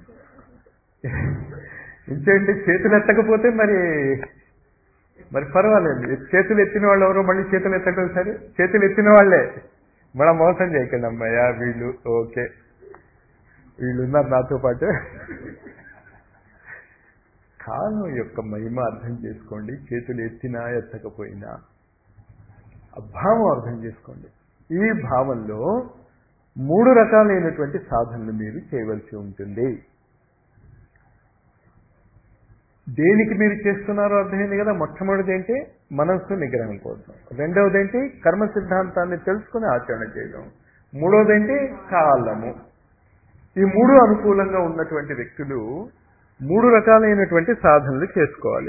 ఇంకేంటి? చేతులు ఎత్తకపోతే మరి పర్వాలేదు. చేతులు ఎత్తిన వాళ్ళు ఎవరో మళ్ళీ చేతులు ఎత్తడం సరే, చేతులు ఎత్తిన వాళ్ళే మనం మోసం చేయకండి అమ్మాయ్యా, వీళ్ళు ఓకే, వీళ్ళున్నారు నాతో పాటు. కాలం యొక్క మహిమ అర్థం చేసుకోండి. చేతులు ఎత్తినా ఎత్తకపోయినా ఆ భావం అర్థం చేసుకోండి. ఈ భావంలో 3 రకాలైనటువంటి సాధనలు మీరు చేయవలసి ఉంటుంది. దేనికి మీరు చేస్తున్నారో అర్థమైంది కదా. మొట్టమొదటిది ఏంటి? మనస్సు నిగ్రహం కోసం. రెండవది ఏంటి? కర్మ సిద్ధాంతాన్ని తెలుసుకుని ఆచరణ చేయడం. మూడవది ఏంటి? కాలము. ఈ 3 అనుకూలంగా ఉన్నటువంటి వ్యక్తులు 3 రకాలైనటువంటి సాధనలు చేసుకోవాలి.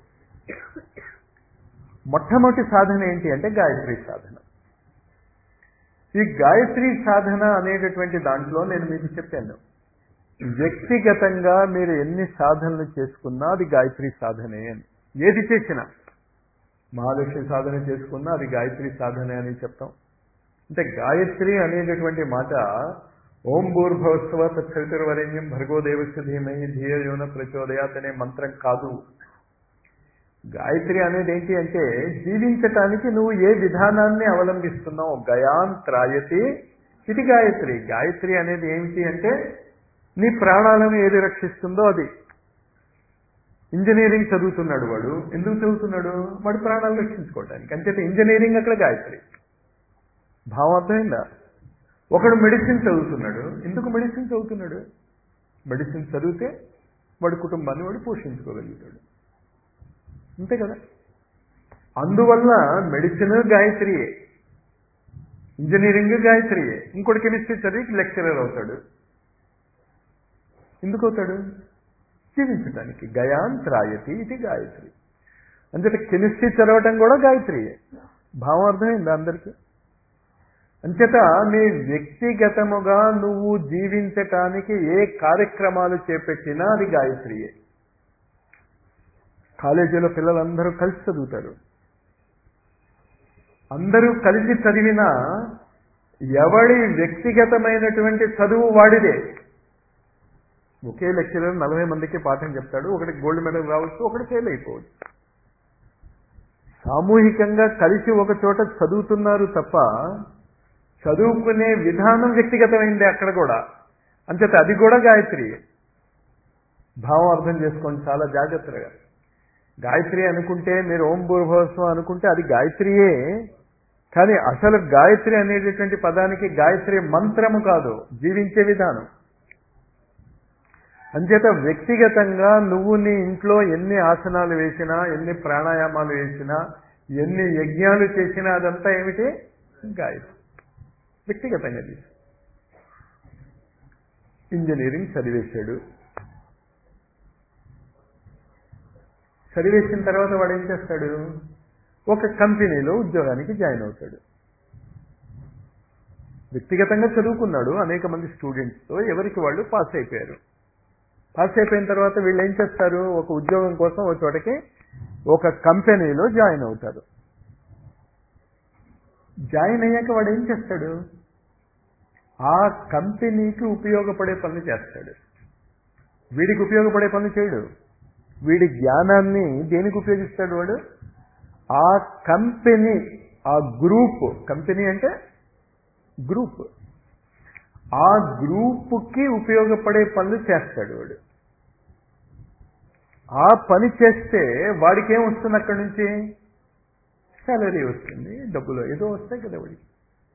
మొట్టమొదటి సాధన ఏంటి అంటే గాయత్రి సాధన. ఈ గాయత్రి సాధన అనేటటువంటి దాంట్లో నేను మీకు చెప్పాను, వ్యక్తిగతంగా మీరు ఎన్ని సాధనలు చేసుకున్నా అది గాయత్రి సాధనే అని. ఏది చేసినా, మహాలక్ష్మి సాధన చేసుకున్నా అది గాయత్రి సాధనే అని చెప్తాం. అంటే గాయత్రి అనేటటువంటి మాట ఓం భూర్భువస్సువ తత్సవితుర్వరేణ్యం భర్గో దేవస్య ధీమహి ధియో యో న ప్రచోదయాత్ అనే మంత్రం కాదు. గాయత్రి అనేది ఏంటి అంటే జీవించటానికి నువ్వు ఏ విధానాన్ని అవలంబిస్తున్నావు. గయాంత్రాయతి ఇది గాయత్రి. గాయత్రి అనేది ఏమిటి అంటే నీ ప్రాణాలను ఏది రక్షిస్తుందో అది. ఇంజనీరింగ్ చదువుతున్నాడు వాడు. ఎందుకు చదువుతున్నాడు? వాడు ప్రాణాలు రక్షించుకోవడానికి. అంచేత ఇంజనీరింగ్ అక్కడ గాయత్రి. భావం అర్థమైందా? ఒకడు మెడిసిన్ చదువుతున్నాడు. ఎందుకు మెడిసిన్ చదువుతున్నాడు? మెడిసిన్ చదివితే వాడి కుటుంబాన్ని వాడు పోషించుకోగలుగుతాడు. అంతే కదా. అందువల్ల మెడిసిన్ గాయత్రియే, ఇంజనీరింగ్ గాయత్రియే. ఇంకోటి కెమిస్ట్రీ చదివి లెక్చరర్ అవుతాడు. ఎందుకు అవుతాడు? జీవించడానికి. గయాంత్రాయతి ఇది గాయత్రి. అంచేత కెమిస్ట్రీ చదవటం కూడా గాయత్రియే. భావం అర్థమైందా అందరికీ? అంచేత నీ వ్యక్తిగతముగా నువ్వు జీవించటానికి ఏ కార్యక్రమాలు చేపట్టినా అది గాయత్రియే. కాలేజీలో పిల్లలందరూ కలిసి చదువుతారు. అందరూ కలిసి చదివినా ఎవడి వ్యక్తిగతమైనటువంటి చదువు వాడిదే. ఒకే లెక్చరర్ 40 మందికి పాఠం చెప్తాడు. ఒకటి గోల్డ్ మెడల్ రావచ్చు, ఒకటి ఫెయిల్ అయిపోవచ్చు. సామూహికంగా కలిసి ఒక చోట చదువుతున్నారు తప్ప చదువుకునే విధానం వ్యక్తిగతమైంది అక్కడ కూడా. అంచేత అది కూడా గాయత్రి. భావం అర్థం చేసుకోండి చాలా జాగ్రత్తగా. గాయత్రి అనుకుంటే మీరు ఓం భూర్భువస్సువ అనుకుంటే అది గాయత్రియే. కానీ అసలు గాయత్రి అనేటటువంటి పదానికి గాయత్రి మంత్రము కాదు, జీవించే విధానం. అంచేత వ్యక్తిగతంగా నువ్వు నీ ఇంట్లో ఎన్ని ఆసనాలు వేసినా, ఎన్ని ప్రాణాయామాలు వేసినా, ఎన్ని యజ్ఞాలు చేసినా అదంతా ఏమిటి? గాయత్రి. వ్యక్తిగతంగా తీసు. ఇంజనీరింగ్ చదివేశాడు. చదివేసిన తర్వాత వాడు ఏం చేస్తాడు? ఒక కంపెనీలో ఉద్యోగానికి జాయిన్ అవుతాడు. వ్యక్తిగతంగా చదువుకున్నాడు. అనేక మంది స్టూడెంట్స్తో ఎవరికి వాళ్ళు పాస్ అయిపోయారు. పాస్ అయిపోయిన తర్వాత వీళ్ళు ఏం చేస్తారు? ఒక ఉద్యోగం కోసం ఒక చోటకి ఒక కంపెనీలో జాయిన్ అవుతారు. జాయిన్ అయ్యాక వాడు ఏం చేస్తాడు? ఆ కంపెనీకి ఉపయోగపడే పనులు చేస్తాడు. వీడికి ఉపయోగపడే పనులు చేయడు. వీడి జ్ఞానాన్ని దేనికి ఉపయోగిస్తాడు వాడు? ఆ కంపెనీ, ఆ గ్రూప్, కంపెనీ అంటే గ్రూప్, ఆ గ్రూపుకి ఉపయోగపడే పనులు చేస్తాడు వాడు. ఆ పని చేస్తే వాడికి ఏం వస్తుంది? అక్కడి నుంచి సాలరీ వస్తుంది, డబ్బులు ఏదో వస్తాయి కదా వాడికి.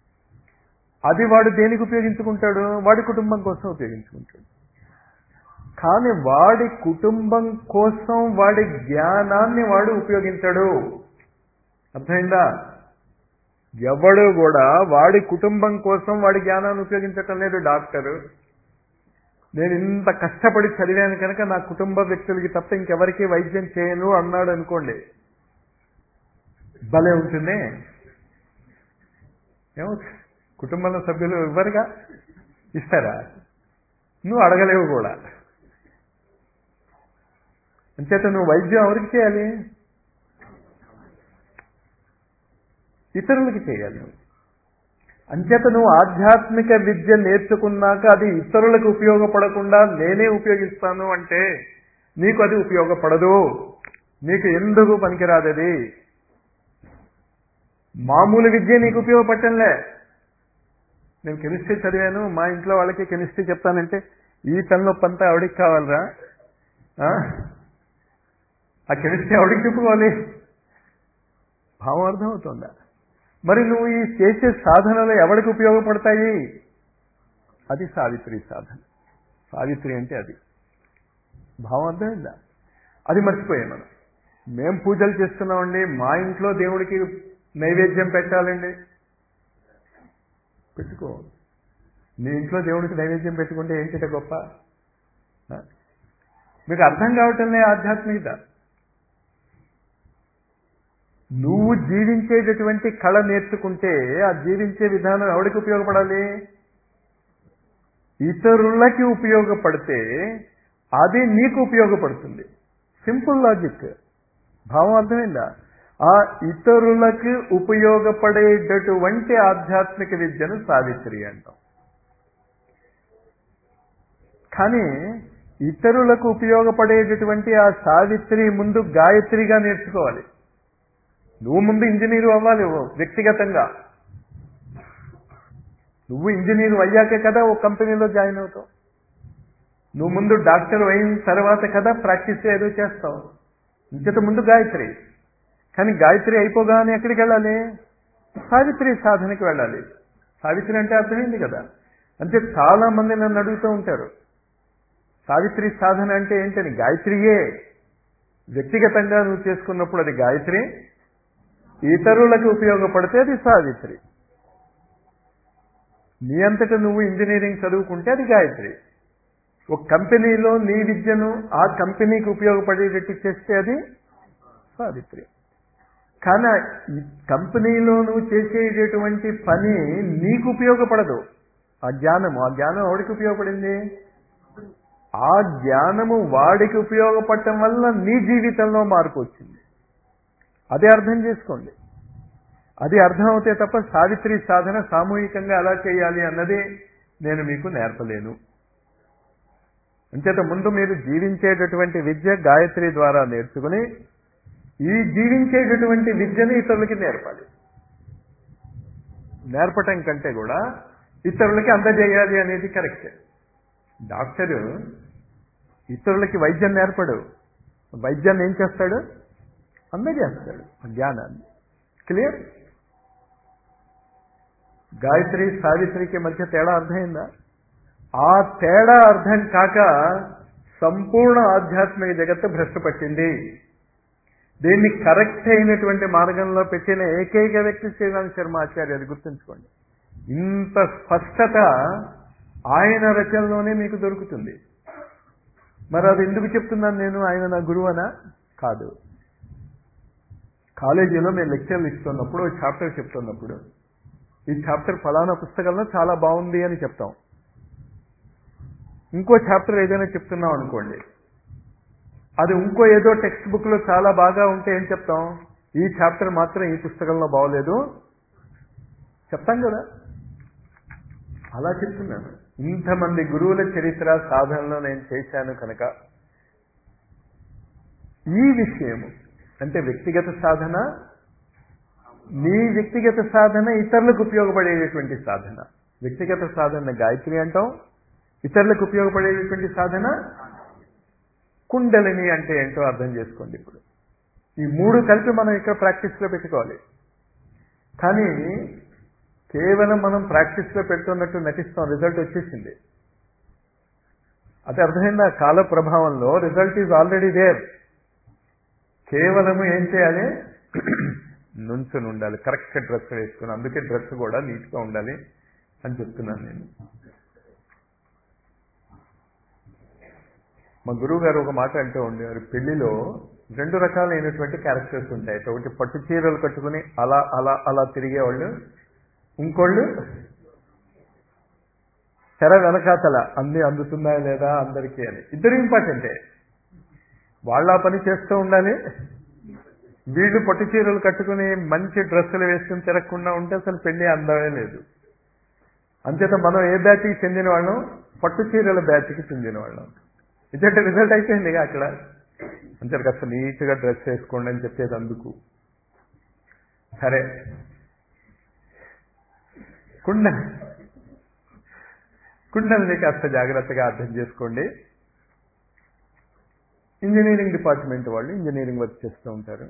అది వాడు దేనికి ఉపయోగించుకుంటాడు? వాడి కుటుంబం కోసం ఉపయోగించుకుంటాడు. కానీ వాడి కుటుంబం కోసం వాడి జ్ఞానాన్ని వాడు ఉపయోగించడు. అర్థమైందా? ఎవడు కూడా వాడి కుటుంబం కోసం వాడి జ్ఞానాన్ని ఉపయోగించటం లేదు. డాక్టరు, నేను ఇంత కష్టపడి చదివాను కనుక నా కుటుంబ వ్యక్తులకి తప్ప ఇంకెవరికి వైద్యం చేయను అన్నాడు అనుకోండి, భలే ఉంటుంది. ఏమో కుటుంబంలో సభ్యులు ఇవ్వరుగా, ఇస్తారా? నువ్వు అడగలేవు కూడా. అంచేత నువ్వు వైద్యం ఎవరికి చేయాలి? ఇతరులకి చేయాలి. అంచేత నువ్వు ఆధ్యాత్మిక విద్య నేర్చుకున్నాక అది ఇతరులకు ఉపయోగపడకుండా నేనే ఉపయోగిస్తాను అంటే నీకు అది ఉపయోగపడదు. నీకు ఎందుకు పనికిరాదది. మామూలు విద్య నీకు ఉపయోగపడటంలే. నేను కెమిస్ట్రీ చదివాను, మా ఇంట్లో వాళ్ళకి కెమిస్ట్రీ చెప్తానంటే ఈ తలనొప్పి అంతా ఎవడికి కావాలరా? ఆ కెమిస్ట్రీ ఎవడికి చెప్పుకోవాలి? భావం అర్థమవుతుందా? మరి నువ్వు ఈ చేసే సాధనలు ఎవరికి ఉపయోగపడతాయి? అది సావిత్రి సాధన. సావిత్రి అంటే అది. భావం అర్థమైందా? అది మర్చిపోయాం మనం. మేం పూజలు చేస్తున్నామండి, మా ఇంట్లో దేవుడికి నైవేద్యం పెట్టాలండి. పెట్టుకో. నీ ఇంట్లో దేవుడికి నైవేద్యం పెట్టుకుంటే ఏంటిట గొప్ప? మీకు అర్థం కావటంలే ఆధ్యాత్మికత. నువ్వు జీవించేటటువంటి కళ నేర్చుకుంటే ఆ జీవించే విధానం ఎవరికి ఉపయోగపడాలి? ఇతరులకి ఉపయోగపడితే అది నీకు ఉపయోగపడుతుంది. Simple logic. భావం అర్థమైందా? ఆ ఇతరులకు ఉపయోగపడేటటువంటి ఆధ్యాత్మిక విద్యను సావిత్రి అంటాం. కానీ ఇతరులకు ఉపయోగపడేటటువంటి ఆ సావిత్రి ముందు గాయత్రిగా నేర్చుకోవాలి. నువ్వు ముందు ఇంజనీరు అవ్వాలి వ్యక్తిగతంగా. నువ్వు ఇంజనీరు అయ్యాకే కదా ఓ కంపెనీలో జాయిన్ అవుతావు. నువ్వు ముందు డాక్టర్ అయిన తర్వాత కదా ప్రాక్టీస్ ఏదో చేస్తావు. ఇంత ముందు గాయత్రి. కానీ గాయత్రి అయిపోగానే ఎక్కడికి వెళ్ళాలి? సావిత్రి సాధనకి వెళ్ళాలి. సావిత్రి అంటే అర్థమైంది కదా. అంటే చాలా మంది నన్ను అడుగుతూ ఉంటారు, సావిత్రి సాధన అంటే ఏంటని. గాయత్రియే. వ్యక్తిగతంగా నువ్వు చేసుకున్నప్పుడు అది గాయత్రి, ఇతరులకు ఉపయోగపడితే అది సావిత్రి. నీ అంతటా నువ్వు ఇంజనీరింగ్ చదువుకుంటే అది గాయత్రి. ఒక కంపెనీలో నీ విద్యను ఆ కంపెనీకి ఉపయోగపడేటట్టు చేస్తే అది సావిత్రి. కానీ ఈ కంపెనీలో నువ్వు చేసేటటువంటి పని నీకు ఉపయోగపడదు. ఆ జ్ఞానం ఎవరికి ఉపయోగపడింది? ఆ జ్ఞానము వాడికి ఉపయోగపడటం వల్ల నీ జీవితంలో మార్పు వచ్చింది. అదే అర్థం చేసుకోండి. అది అర్థం అవుతే తప్ప సావిత్రి సాధన సామూహికంగా ఎలా చేయాలి అన్నది నేను మీకు నేర్పలేను. అంచేత ముందు మీరు జీవించేటటువంటి విద్య గాయత్రి ద్వారా నేర్చుకుని ఈ జీవించేటటువంటి విద్యను ఇతరులకి నేర్పాలి. నేర్పటం కంటే కూడా ఇతరులకి అందజేయాలి అనేది కరెక్టే. డాక్టరు ఇతరులకి వైద్యం నేర్పడు. వైద్యాన్ని ఏం చేస్తాడు? అందజేస్తాడు జ్ఞానాన్ని. క్లియర్? గాయత్రి సావిత్రికి మధ్య తేడా అర్థమైందా? ఆ తేడా అర్థం కాక సంపూర్ణ ఆధ్యాత్మిక జగత్తు భ్రష్టపట్టింది. దీన్ని కరెక్ట్ అయినటువంటి మార్గంలో పెట్టిన ఏకైక వ్యక్తి శ్రీరామ్ శర్మ ఆచార్య. అది గుర్తుంచుకోండి. ఇంత స్పష్టత ఆయన రచనలోనే మీకు దొరుకుతుంది. మరి అది ఎందుకు చెప్తున్నాను నేను? ఆయన నా గురువనా? కాదు. కాలేజీలో మేము లెక్చర్లు ఇస్తున్నప్పుడు చాప్టర్ చెప్తున్నప్పుడు ఈ చాప్టర్ ఫలానా పుస్తకంలో చాలా బాగుంది అని చెప్తాం. ఇంకో చాప్టర్ ఏదైనా చెప్తున్నాం అనుకోండి, అది ఇంకో ఏదో టెక్స్ట్ బుక్ లో చాలా బాగా ఉంటే ఏం చెప్తాం? ఈ చాప్టర్ మాత్రం ఈ పుస్తకంలో బాగోలేదు చెప్తాం కదా. అలా చెప్తున్నాను. ఇంతమంది గురువుల చరిత్ర సాధనలో నేను చేశాను కనుక ఈ విషయము అంటే వ్యక్తిగత సాధన, నీ వ్యక్తిగత సాధన ఇతరులకు ఉపయోగపడేటటువంటి సాధన. వ్యక్తిగత సాధన గాయత్రి అంటాం, ఇతరులకు ఉపయోగపడేటటువంటి సాధన కుండలిని అంటే ఏంటో అర్థం చేసుకోండి. ఇప్పుడు ఈ మూడు కలిపి మనం ఇక్కడ ప్రాక్టీస్లో పెట్టుకోవాలి. కానీ కేవలం మనం ప్రాక్టీస్లో పెడుతున్నట్టు నటిస్తాం, రిజల్ట్ వచ్చేసింది. అది అర్థమైందా? కాల ప్రభావంలో రిజల్ట్ ఈజ్ ఆల్రెడీ దేర్. కేవలము ఏం చేయాలి? నుంచుని ఉండాలి, కరెక్ట్ డ్రెస్ వేసుకుని. అందుకే డ్రెస్ కూడా నీట్గా ఉండాలి అని చెప్తున్నాను నేను. మా గురువు గారు ఒక మాట అంటూ ఉండేవారు, పెళ్లిలో 2 రకాలైనటువంటి క్యారెక్టర్స్ ఉంటాయి. ఒకటి పట్టు చీరలు కట్టుకుని అలా అలా అలా తిరిగేవాళ్ళు, ఇంకోళ్ళు తెర వెనకాతల అన్ని అందుతున్నాయా లేదా అందరికీ అని. ఇద్దరు ఇంపార్టెంటే. వాళ్ళ పని చేస్తూ ఉండాలి, వీళ్ళు పట్టు చీరలు కట్టుకుని మంచి డ్రెస్సులు వేసుకుని తిరగకుండా ఉంటే అసలు పెళ్లి అందమే లేదు. అంచేత మనం ఏ బ్యాచ్కి చెందిన వాళ్ళం? పట్టు చీరల బ్యాచ్కి చెందిన వాళ్ళం. ఇదంటే రిజల్ట్ అయిపోయింది అక్కడ. అంతే కాస్త నీట్గా డ్రెస్ వేసుకోండి అని చెప్పేది అందుకు. సరే, కుండల్ని కాస్త జాగ్రత్తగా అర్థం చేసుకోండి. ఇంజనీరింగ్ డిపార్ట్మెంట్ వాళ్ళు ఇంజనీరింగ్ వర్క్ చేస్తూ ఉంటారు,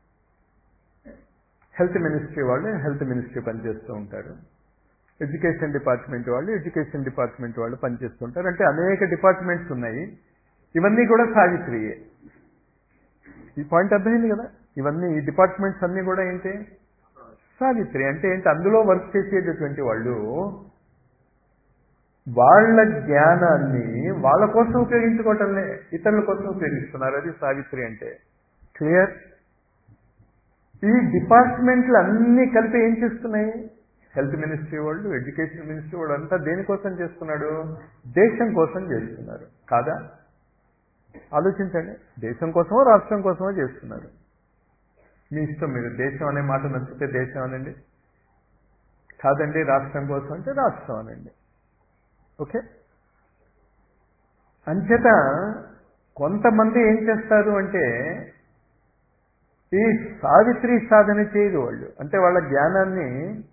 హెల్త్ మినిస్ట్రీ వాళ్ళు హెల్త్ మినిస్ట్రీ పనిచేస్తూ ఉంటారు, ఎడ్యుకేషన్ డిపార్ట్మెంట్ వాళ్ళు ఎడ్యుకేషన్ డిపార్ట్మెంట్ వాళ్ళు పనిచేస్తూ ఉంటారు. అంటే అనేక డిపార్ట్మెంట్స్ ఉన్నాయి. ఇవన్నీ కూడా సావిత్రియే. ఈ పాయింట్ అర్థమైంది కదా? ఇవన్నీ ఈ డిపార్ట్మెంట్స్ అన్నీ కూడా ఏంటి? సావిత్రి. అంటే ఏంటి? అందులో వర్క్ చేసేటటువంటి వాళ్ళు వాళ్ళ జ్ఞానాన్ని వాళ్ళ కోసం ఉపయోగించుకోవటంలే, ఇతరుల కోసం ఉపయోగిస్తున్నారు. అది సావిత్రి అంటే. క్లియర్? ఈ డిపార్ట్మెంట్లు అన్నీ కలిపి ఏం చేస్తున్నాయి? హెల్త్ మినిస్ట్రీ వాళ్ళు ఎడ్యుకేషన్ మినిస్ట్రీ వాళ్ళు అంతా దేనికోసం చేస్తున్నాడు? దేశం కోసం చేస్తున్నారు కాదా? ఆలోచించండి. దేశం కోసమో రాష్ట్రం కోసమో చేస్తున్నారు. మీ ఇష్టం. మీరు దేశం అనే మాట నచ్చితే దేశం అనండి, కాదండి రాష్ట్రం కోసం అంటే రాష్ట్రం అనండి. ఓకే? అంచేత కొంతమంది ఏం చేస్తారు అంటే ఈ సావిత్రి సాధన చేయరు వాళ్ళు. అంటే వాళ్ళ జ్ఞానాన్ని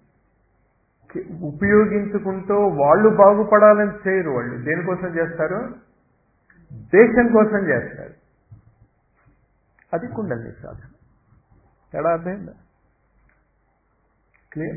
ఉపయోగించుకుంటూ వాళ్ళు బాగుపడాలని చేయరు వాళ్ళు. దేనికోసం చేస్తారు? దేశం కోసం చేస్తారు. అది కుండలి సాధన. తేడా అర్థమైందా? క్లియర్?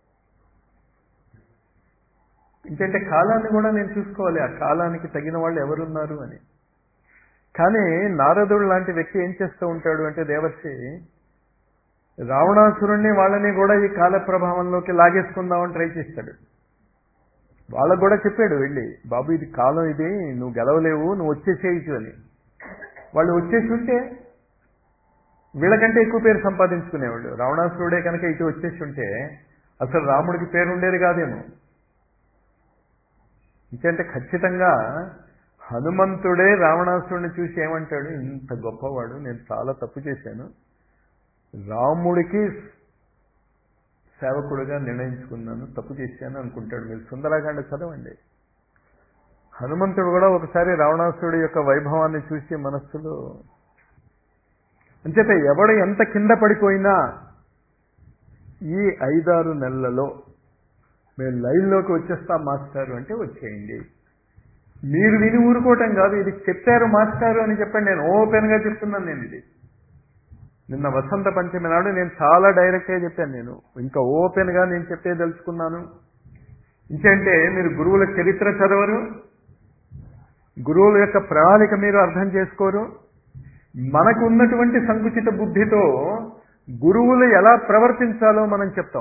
ఇంకంటే కాలాన్ని కూడా నేను చూసుకోవాలి, ఆ కాలానికి తగిన వాళ్ళు ఎవరున్నారు అని. కానీ నారదుడు లాంటి వ్యక్తి ఏం చేస్తూ ఉంటాడు అంటే, దేవర్షి రావణాసురుణ్ణి వాళ్ళని కూడా ఈ కాల ప్రభావంలోకి లాగేసుకుందామని ట్రై చేస్తాడు. వాళ్ళకు కూడా చెప్పాడు వెళ్ళి, బాబు ఇది కాలం, ఇది నువ్వు గెలవలేవు, నువ్వు వచ్చేసేయచ్చు అని. వాళ్ళు వచ్చేసి ఉంటే వీళ్ళకంటే ఎక్కువ పేరు సంపాదించుకునేవాళ్ళు. రావణాసురుడే కనుక ఇటు వచ్చేసి ఉంటే అసలు రాముడికి పేరు ఉండేది కాదేమో. ఇంకంటే ఖచ్చితంగా హనుమంతుడే రావణాసురుడిని చూసి ఏమంటాడు? ఇంత గొప్పవాడు, నేను చాలా తప్పు చేశాను, రాముడికి సేవకుడుగా నిర్ణయించుకున్నాను, తప్పు చేశాను అనుకుంటాడు. మీరు సుందరకాండ చదవండి. హనుమంతుడు కూడా ఒకసారి రావణాసురుడి యొక్క వైభవాన్ని చూసి మనస్సులో. అంచేత ఎవడు ఎంత కింద పడిపోయినా ఈ 5-6 నెలలలో మేము లైన్లోకి వచ్చేస్తాం మాస్టారు అంటే వచ్చేయండి. మీరు విని ఊరుకోవటం కాదు, ఇది చెప్పారు మాస్టారు అని చెప్పండి. నేను ఓపెన్గా చెప్తున్నాను. నేను ఇది నిన్న వసంత పంచమి నాడు నేను చాలా డైరెక్ట్గా చెప్పాను. నేను ఇంకా ఓపెన్గా నేను చెప్పేదలుచుకున్నాను. ఇంకంటే మీరు గురువుల చరిత్ర చదవరు, గురువుల యొక్క ప్రణాళిక మీరు అర్థం చేసుకోరు. మనకు ఉన్నటువంటి సంకుచిత బుద్ధితో గురువులు ఎలా ప్రవర్తించాలో మనం చెప్తాం.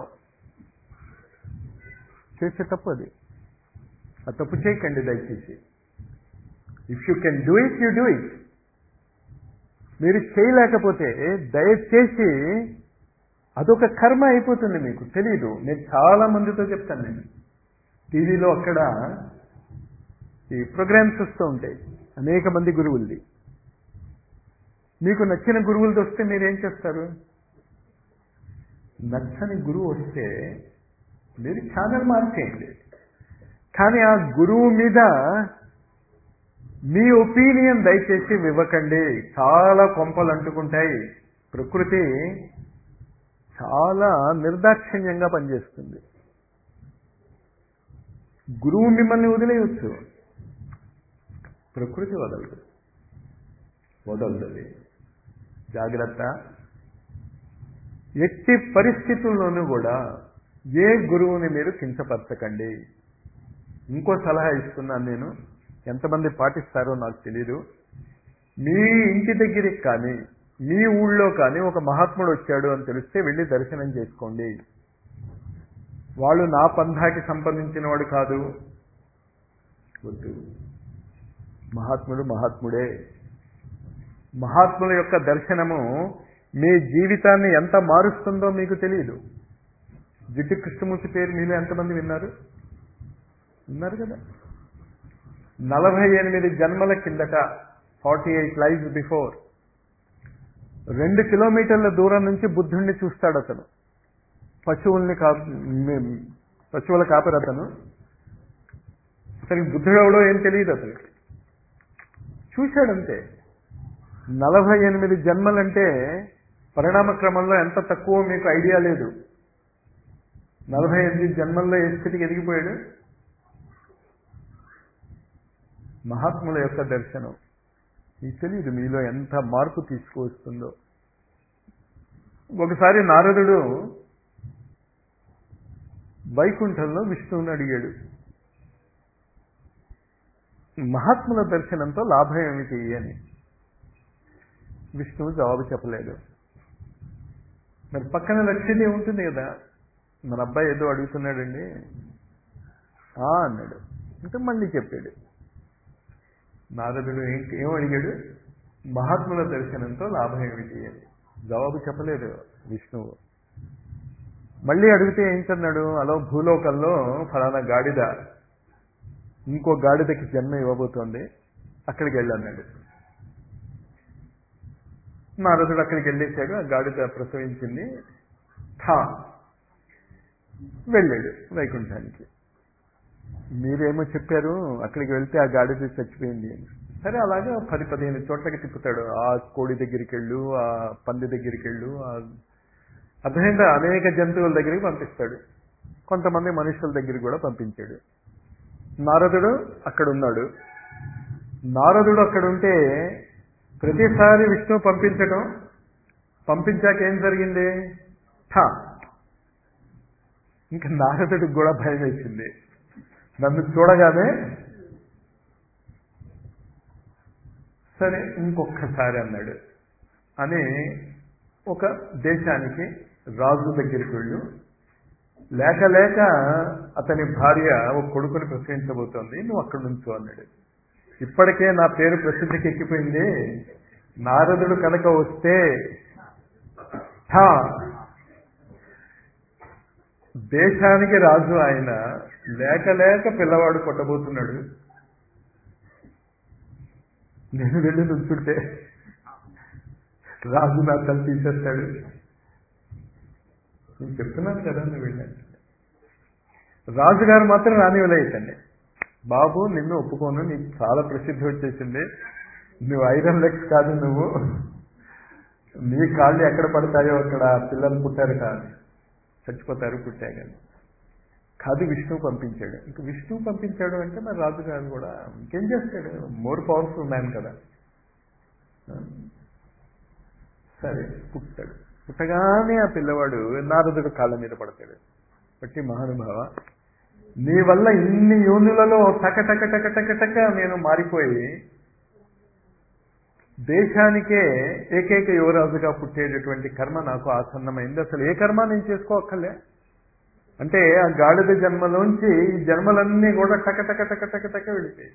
చేసే తప్పు అది. ఆ తప్పు చేయకండి దయచేసి. If you can do it, you do it. మీరు చేయలేకపోతే దయచేసి అదొక కర్మ అయిపోతుంది, మీకు తెలీదు. నేను చాలా మందితో చెప్తాను. నేను టీవీలో అక్కడ ఈ ప్రోగ్రామ్స్ వస్తూ ఉంటాయి అనేక మంది గురువుల్ని. మీకు నచ్చిన గురువులతో వస్తే మీరేం చేస్తారు? నచ్చని గురువు వస్తే మీరు ఛానల్ మార్చేయండి. కానీ ఆ గురువు మీద మీ ఒపీనియన్ దయచేసి ఇవ్వకండి. చాలా కొంపలు అంటుకుంటాయి. ప్రకృతి చాలా నిర్దాక్షిణ్యంగా పనిచేస్తుంది. గురువు మిమ్మల్ని వదిలేయచ్చు, ప్రకృతి వదలదు. జాగ్రత్త. ఎట్టి పరిస్థితుల్లోనూ కూడా ఏ గురువుని మీరు కించపరచకండి. ఇంకో సలహా ఇస్తున్నాను నేను. ఎంతమంది పాటిస్తారో నాకు తెలీదు. మీ ఇంటి దగ్గరికి కానీ మీ ఊళ్ళో కానీ ఒక మహాత్ముడు వచ్చాడు అని తెలిస్తే వెళ్ళి దర్శనం చేసుకోండి. వాళ్ళు నా పంథాకి సంబంధించిన వాడు కాదు, వద్దు. మహాత్ముడు మహాత్ముడే. మహాత్ముల యొక్క దర్శనము మీ జీవితాన్ని ఎంత మారుస్తుందో మీకు తెలియదు. జిడ్డు కృష్ణమూర్తి పేరు మీలో ఎంతమంది విన్నారు? విన్నారు కదా. 48 జన్మల కిందట, 48 lives బిఫోర్, 2 కిలోమీటర్ల దూరం నుంచి బుద్ధుణ్ణి చూస్తాడు అతను. పశువుల కాపరి అతను. అతనికి బుద్ధుడు ఎవడో ఏం తెలియదు, అతనికి చూశాడంతే. 48 జన్మలంటే పరిణామ క్రమంలో ఎంత తక్కువ మీకు ఐడియా లేదు. 48 జన్మల్లో ఏ స్థితికి ఎదిగిపోయాడు. మహాత్ముల యొక్క దర్శనం మీకు తెలియదు మీలో ఎంత మార్పు తీసుకువస్తుందో. ఒకసారి నారదుడు వైకుంఠంలో విష్ణువుని అడిగాడు, మహాత్ముల దర్శనంతో లాభం ఏమిటి అని. విష్ణువు జవాబు చెప్పలేదు. మరి పక్కన లక్ష్మీదేవి ఏముంటుంది కదా, మన అబ్బాయి ఏదో అడుగుతున్నాడండి అన్నాడు. అంటే మళ్ళీ చెప్పాడు. నారదుడు ఏం అడిగాడు, మహాత్ముల దర్శనంతో లాభం ఏమిటి అని. జవాబు చెప్పలేదు విష్ణువు. మళ్ళీ అడిగితే ఏంటన్నాడు, అలా భూలోకంలో ఫలానా గాడిద ఇంకో గాడిదకి జన్మ ఇవ్వబోతోంది, అక్కడికి వెళ్ళన్నాడు. నారదుడు అక్కడికి వెళ్ళేశాడు. ఆ గాడిద ప్రసవించింది. వెళ్ళాడు వైకుంఠానికి. మీరేమో చెప్పారు అక్కడికి వెళ్తే ఆ గాడిద చచ్చిపోయింది అని. సరే, అలాగే 10-15 చోట్లకి తిప్పుతాడు. ఆ కోడి దగ్గరికి వెళ్ళు, ఆ పంది దగ్గరికి వెళ్ళు, అర్థమైందా, అనేక జంతువుల దగ్గరికి పంపిస్తాడు. కొంతమంది మనుషుల దగ్గరికి కూడా పంపించాడు. నారదుడు అక్కడ ఉన్నాడు. నారదుడు అక్కడ ఉంటే ప్రతిసారి విష్ణువు పంపించాక ఏం జరిగింది, ఇంకా నారదుడికి కూడా భయం వేసింది. నన్ను చూడగానే సరే ఇంకొక్కసారి అన్నాడు అని ఒక దేశానికి రాజు దగ్గరికి వెళ్ళు, లేక అతని భార్య ఒక కొడుకుని ప్రశ్నించబోతోంది, నువ్వు అక్కడి నుంచో అన్నాడు. ఇప్పటికే నా పేరు ప్రసిద్ధికి ఎక్కిపోయింది. నారదుడు కనుక వస్తే దేశానికి రాజు ఆయన, లేక పిల్లవాడు కొట్టబోతున్నాడు. నేను వెళ్ళి నుంచుంటే రాజు నా తల తీసేస్తాడు. నేను చెప్తున్నాను కదా, నువ్వు వెళ్ళండి. రాజుగారు మాత్రం రానివ్వలేదండి. బాబు నిన్ను ఒప్పుకోను, నీకు చాలా ప్రసిద్ధి వచ్చేసింది, నువ్వు ఐరన్ లెగ్స్ కాదు, నువ్వు నీ కాళ్ళు ఎక్కడ పడతాయో అక్కడ పిల్లలు పుట్టారు కాదు, చచ్చిపోతారు పుట్టాక కాదు. విష్ణువు పంపించాడు. ఇంక విష్ణువు పంపించాడు అంటే మరి రాజుగారు కూడా ఇంకేం చేస్తాడు, మోర్ పవర్ఫుల్ మ్యాన్ కదా. సరే పుట్టాడు. పుట్టగానే ఆ పిల్లవాడు నారదుడు కాళ్ళ మీద పడతాడు. బట్టి మహానుభావ, నీ వల్ల ఇన్ని యోనులలో టక నేను మారిపోయి దేశానికే ఏకైక యువరాజుగా పుట్టేటటువంటి కర్మ నాకు ఆసన్నమైంది. అసలు ఏ కర్మ నేను చేసుకోక్కర్లే అంటే ఆ గాడిద జన్మలోంచి ఈ జన్మలన్నీ కూడా టక వెళితాయి.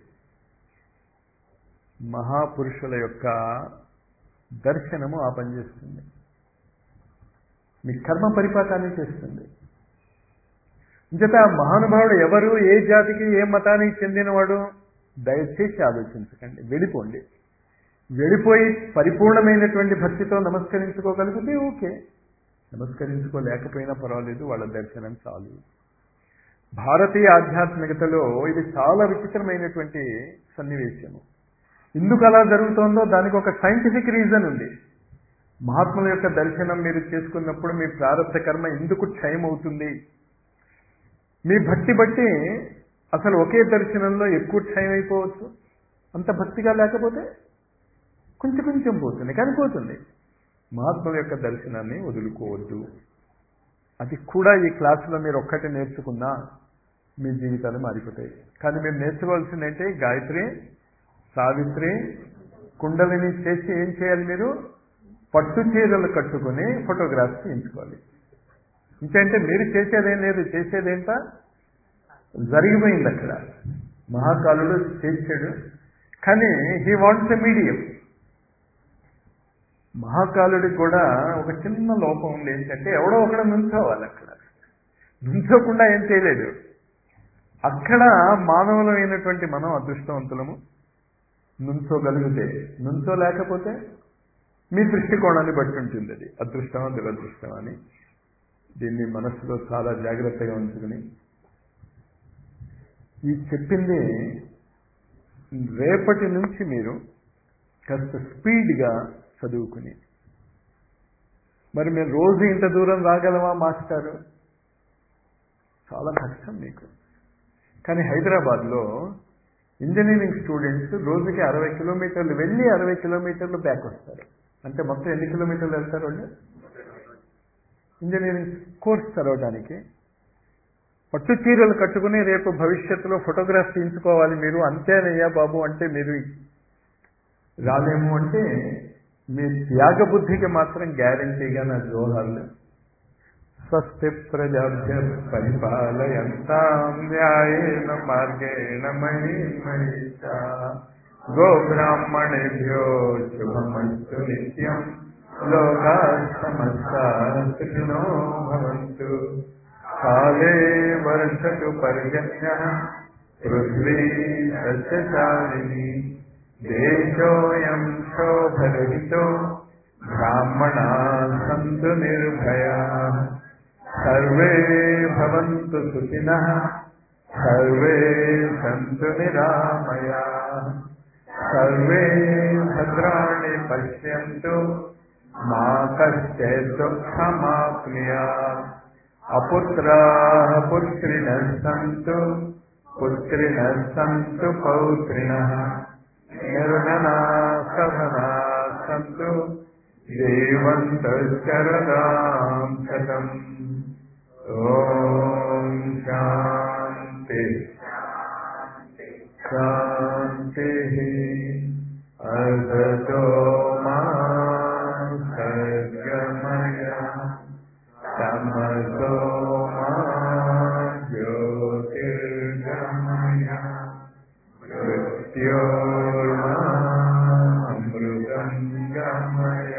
మహాపురుషుల యొక్క దర్శనము ఆ పనిచేస్తుంది. మీ కర్మ పరిపాకాన్ని చేస్తుంది. ఇంకట మహానుభావుడు ఎవరు, ఏ జాతికి ఏ మతానికి చెందినవాడు దయచేసి ఆలోచించకండి. వెళ్ళిపోండి. వెళ్ళిపోయి పరిపూర్ణమైనటువంటి భక్తితో నమస్కరించుకోగలిగితే ఓకే, నమస్కరించుకోలేకపోయినా పర్వాలేదు, వాళ్ళ దర్శనం చాలు. భారతీయ ఆధ్యాత్మికతలో ఇది చాలా విచిత్రమైనటువంటి సన్నివేశము. ఎందుకు అలా జరుగుతోందో దానికి ఒక సైంటిఫిక్ రీజన్ ఉంది. మహాత్ముల యొక్క దర్శనం మీరు చేసుకున్నప్పుడు మీ ప్రారంభ కర్మ ఎందుకు క్షయం అవుతుంది, మీ భక్తి బట్టి అసలు ఒకే దర్శనంలో ఎక్కువ క్షయం అయిపోవచ్చు. అంత భక్తిగా లేకపోతే కొంచెం పోతుంది, కానీ పోతుంది. మహాత్ముల యొక్క దర్శనాన్ని వదులుకోవద్దు. అది కూడా ఈ క్లాసులో మీరు ఒక్కటి నేర్చుకున్నా మీ జీవితాలు మారిపోతాయి. కానీ మీరు నేర్చుకోవాల్సింది ఏంటి? గాయత్రి, సావిత్రి, కుండలిని చేసి ఏం చేయాలి? మీరు పట్టు చీరలు కట్టుకుని ఫోటోగ్రాఫ్స్ తీయించుకోవాలి. ఇంకంటే మీరు చేసేదేం లేదు. చేసేదేంట? జరిగిపోయింది అక్కడ. మహాకాలుడు చేశాడు, కానీ హీ వాంట్స్ ఎ మీడియం. మహాకాలుడికి కూడా ఒక చిన్న లోపం ఉంది. ఏంటంటే ఎవడో ఒకడ నుంచోవాలి. అక్కడ నుంచోకుండా ఏం చేయలేడు. అక్కడ మానవులమైనటువంటి మనం అదృష్టవంతులము. నుంచోగలిగితే, నుంచోలేకపోతే మీ దృష్టికోణాన్ని బట్టి ఉంటుంది. అది అదృష్టమా దురదృష్టమా అని దీన్ని మనస్సులో చాలా జాగ్రత్తగా ఉంచుకుని ఈ చెప్పింది రేపటి నుంచి మీరు కాస్త స్పీడ్గా చదువుకుని, మరి మేము రోజు ఇంత దూరం రాగలమా మాస్టారు? చాలా కష్టం మీకు. కానీ హైదరాబాద్లో ఇంజనీరింగ్ స్టూడెంట్స్ రోజుకి 60 కిలోమీటర్లు వెళ్ళి 60 కిలోమీటర్లు బ్యాక్ వస్తారు. అంటే మొత్తం ఎన్ని కిలోమీటర్లు వెళ్తారు వాళ్ళు ఇంజనీరింగ్ కోర్స్ చదవడానికి? పట్టు చీరలు కట్టుకుని రేపు భవిష్యత్తులో ఫోటోగ్రాఫ్ తీయించుకోవాలి మీరు. అంతేనయ్యా బాబు అంటే మీరు రాలేము అంటే మీ త్యాగ బుద్ధికి మాత్రం గ్యారంటీగా నా జోహార్లు. స్వస్తి ప్రజాభ్య పరిపాలయంతాం న్యాయేన మార్గేణ మహిమహిషా గోబ్రాహ్మణేభ్యో శుభమస్తు నిత్యం లోకాః సమస్తాః సుఖినో భవంతు. కాలే వర్షతు పర్జన్యః పృథ్వీ సస్యశాలినీ దేశోऽयं శోభరహితో బ్రాహ్మణాः సంతు నిర్భయాः. సర్వే భవంతు సుఖినః సర్వే సంతు నిరామయాః. సర్వే భద్రాణి పశ్యంతు మా కశ్చిద్ దుఃఖమాప్నుయాత్. అపుత్రాః పుత్రిణః సంతు పుత్రిణః సంతు పౌత్రిణః. నిర్ధనాః సధనాః సంతు జీవంతః శరదాం శతం. ఓం శాంతి శాంతి. అసతో మా సద్గమయ తమసో మా జ్యోతిర్గమయ మృత్యోర్మా అమృతం గమయ.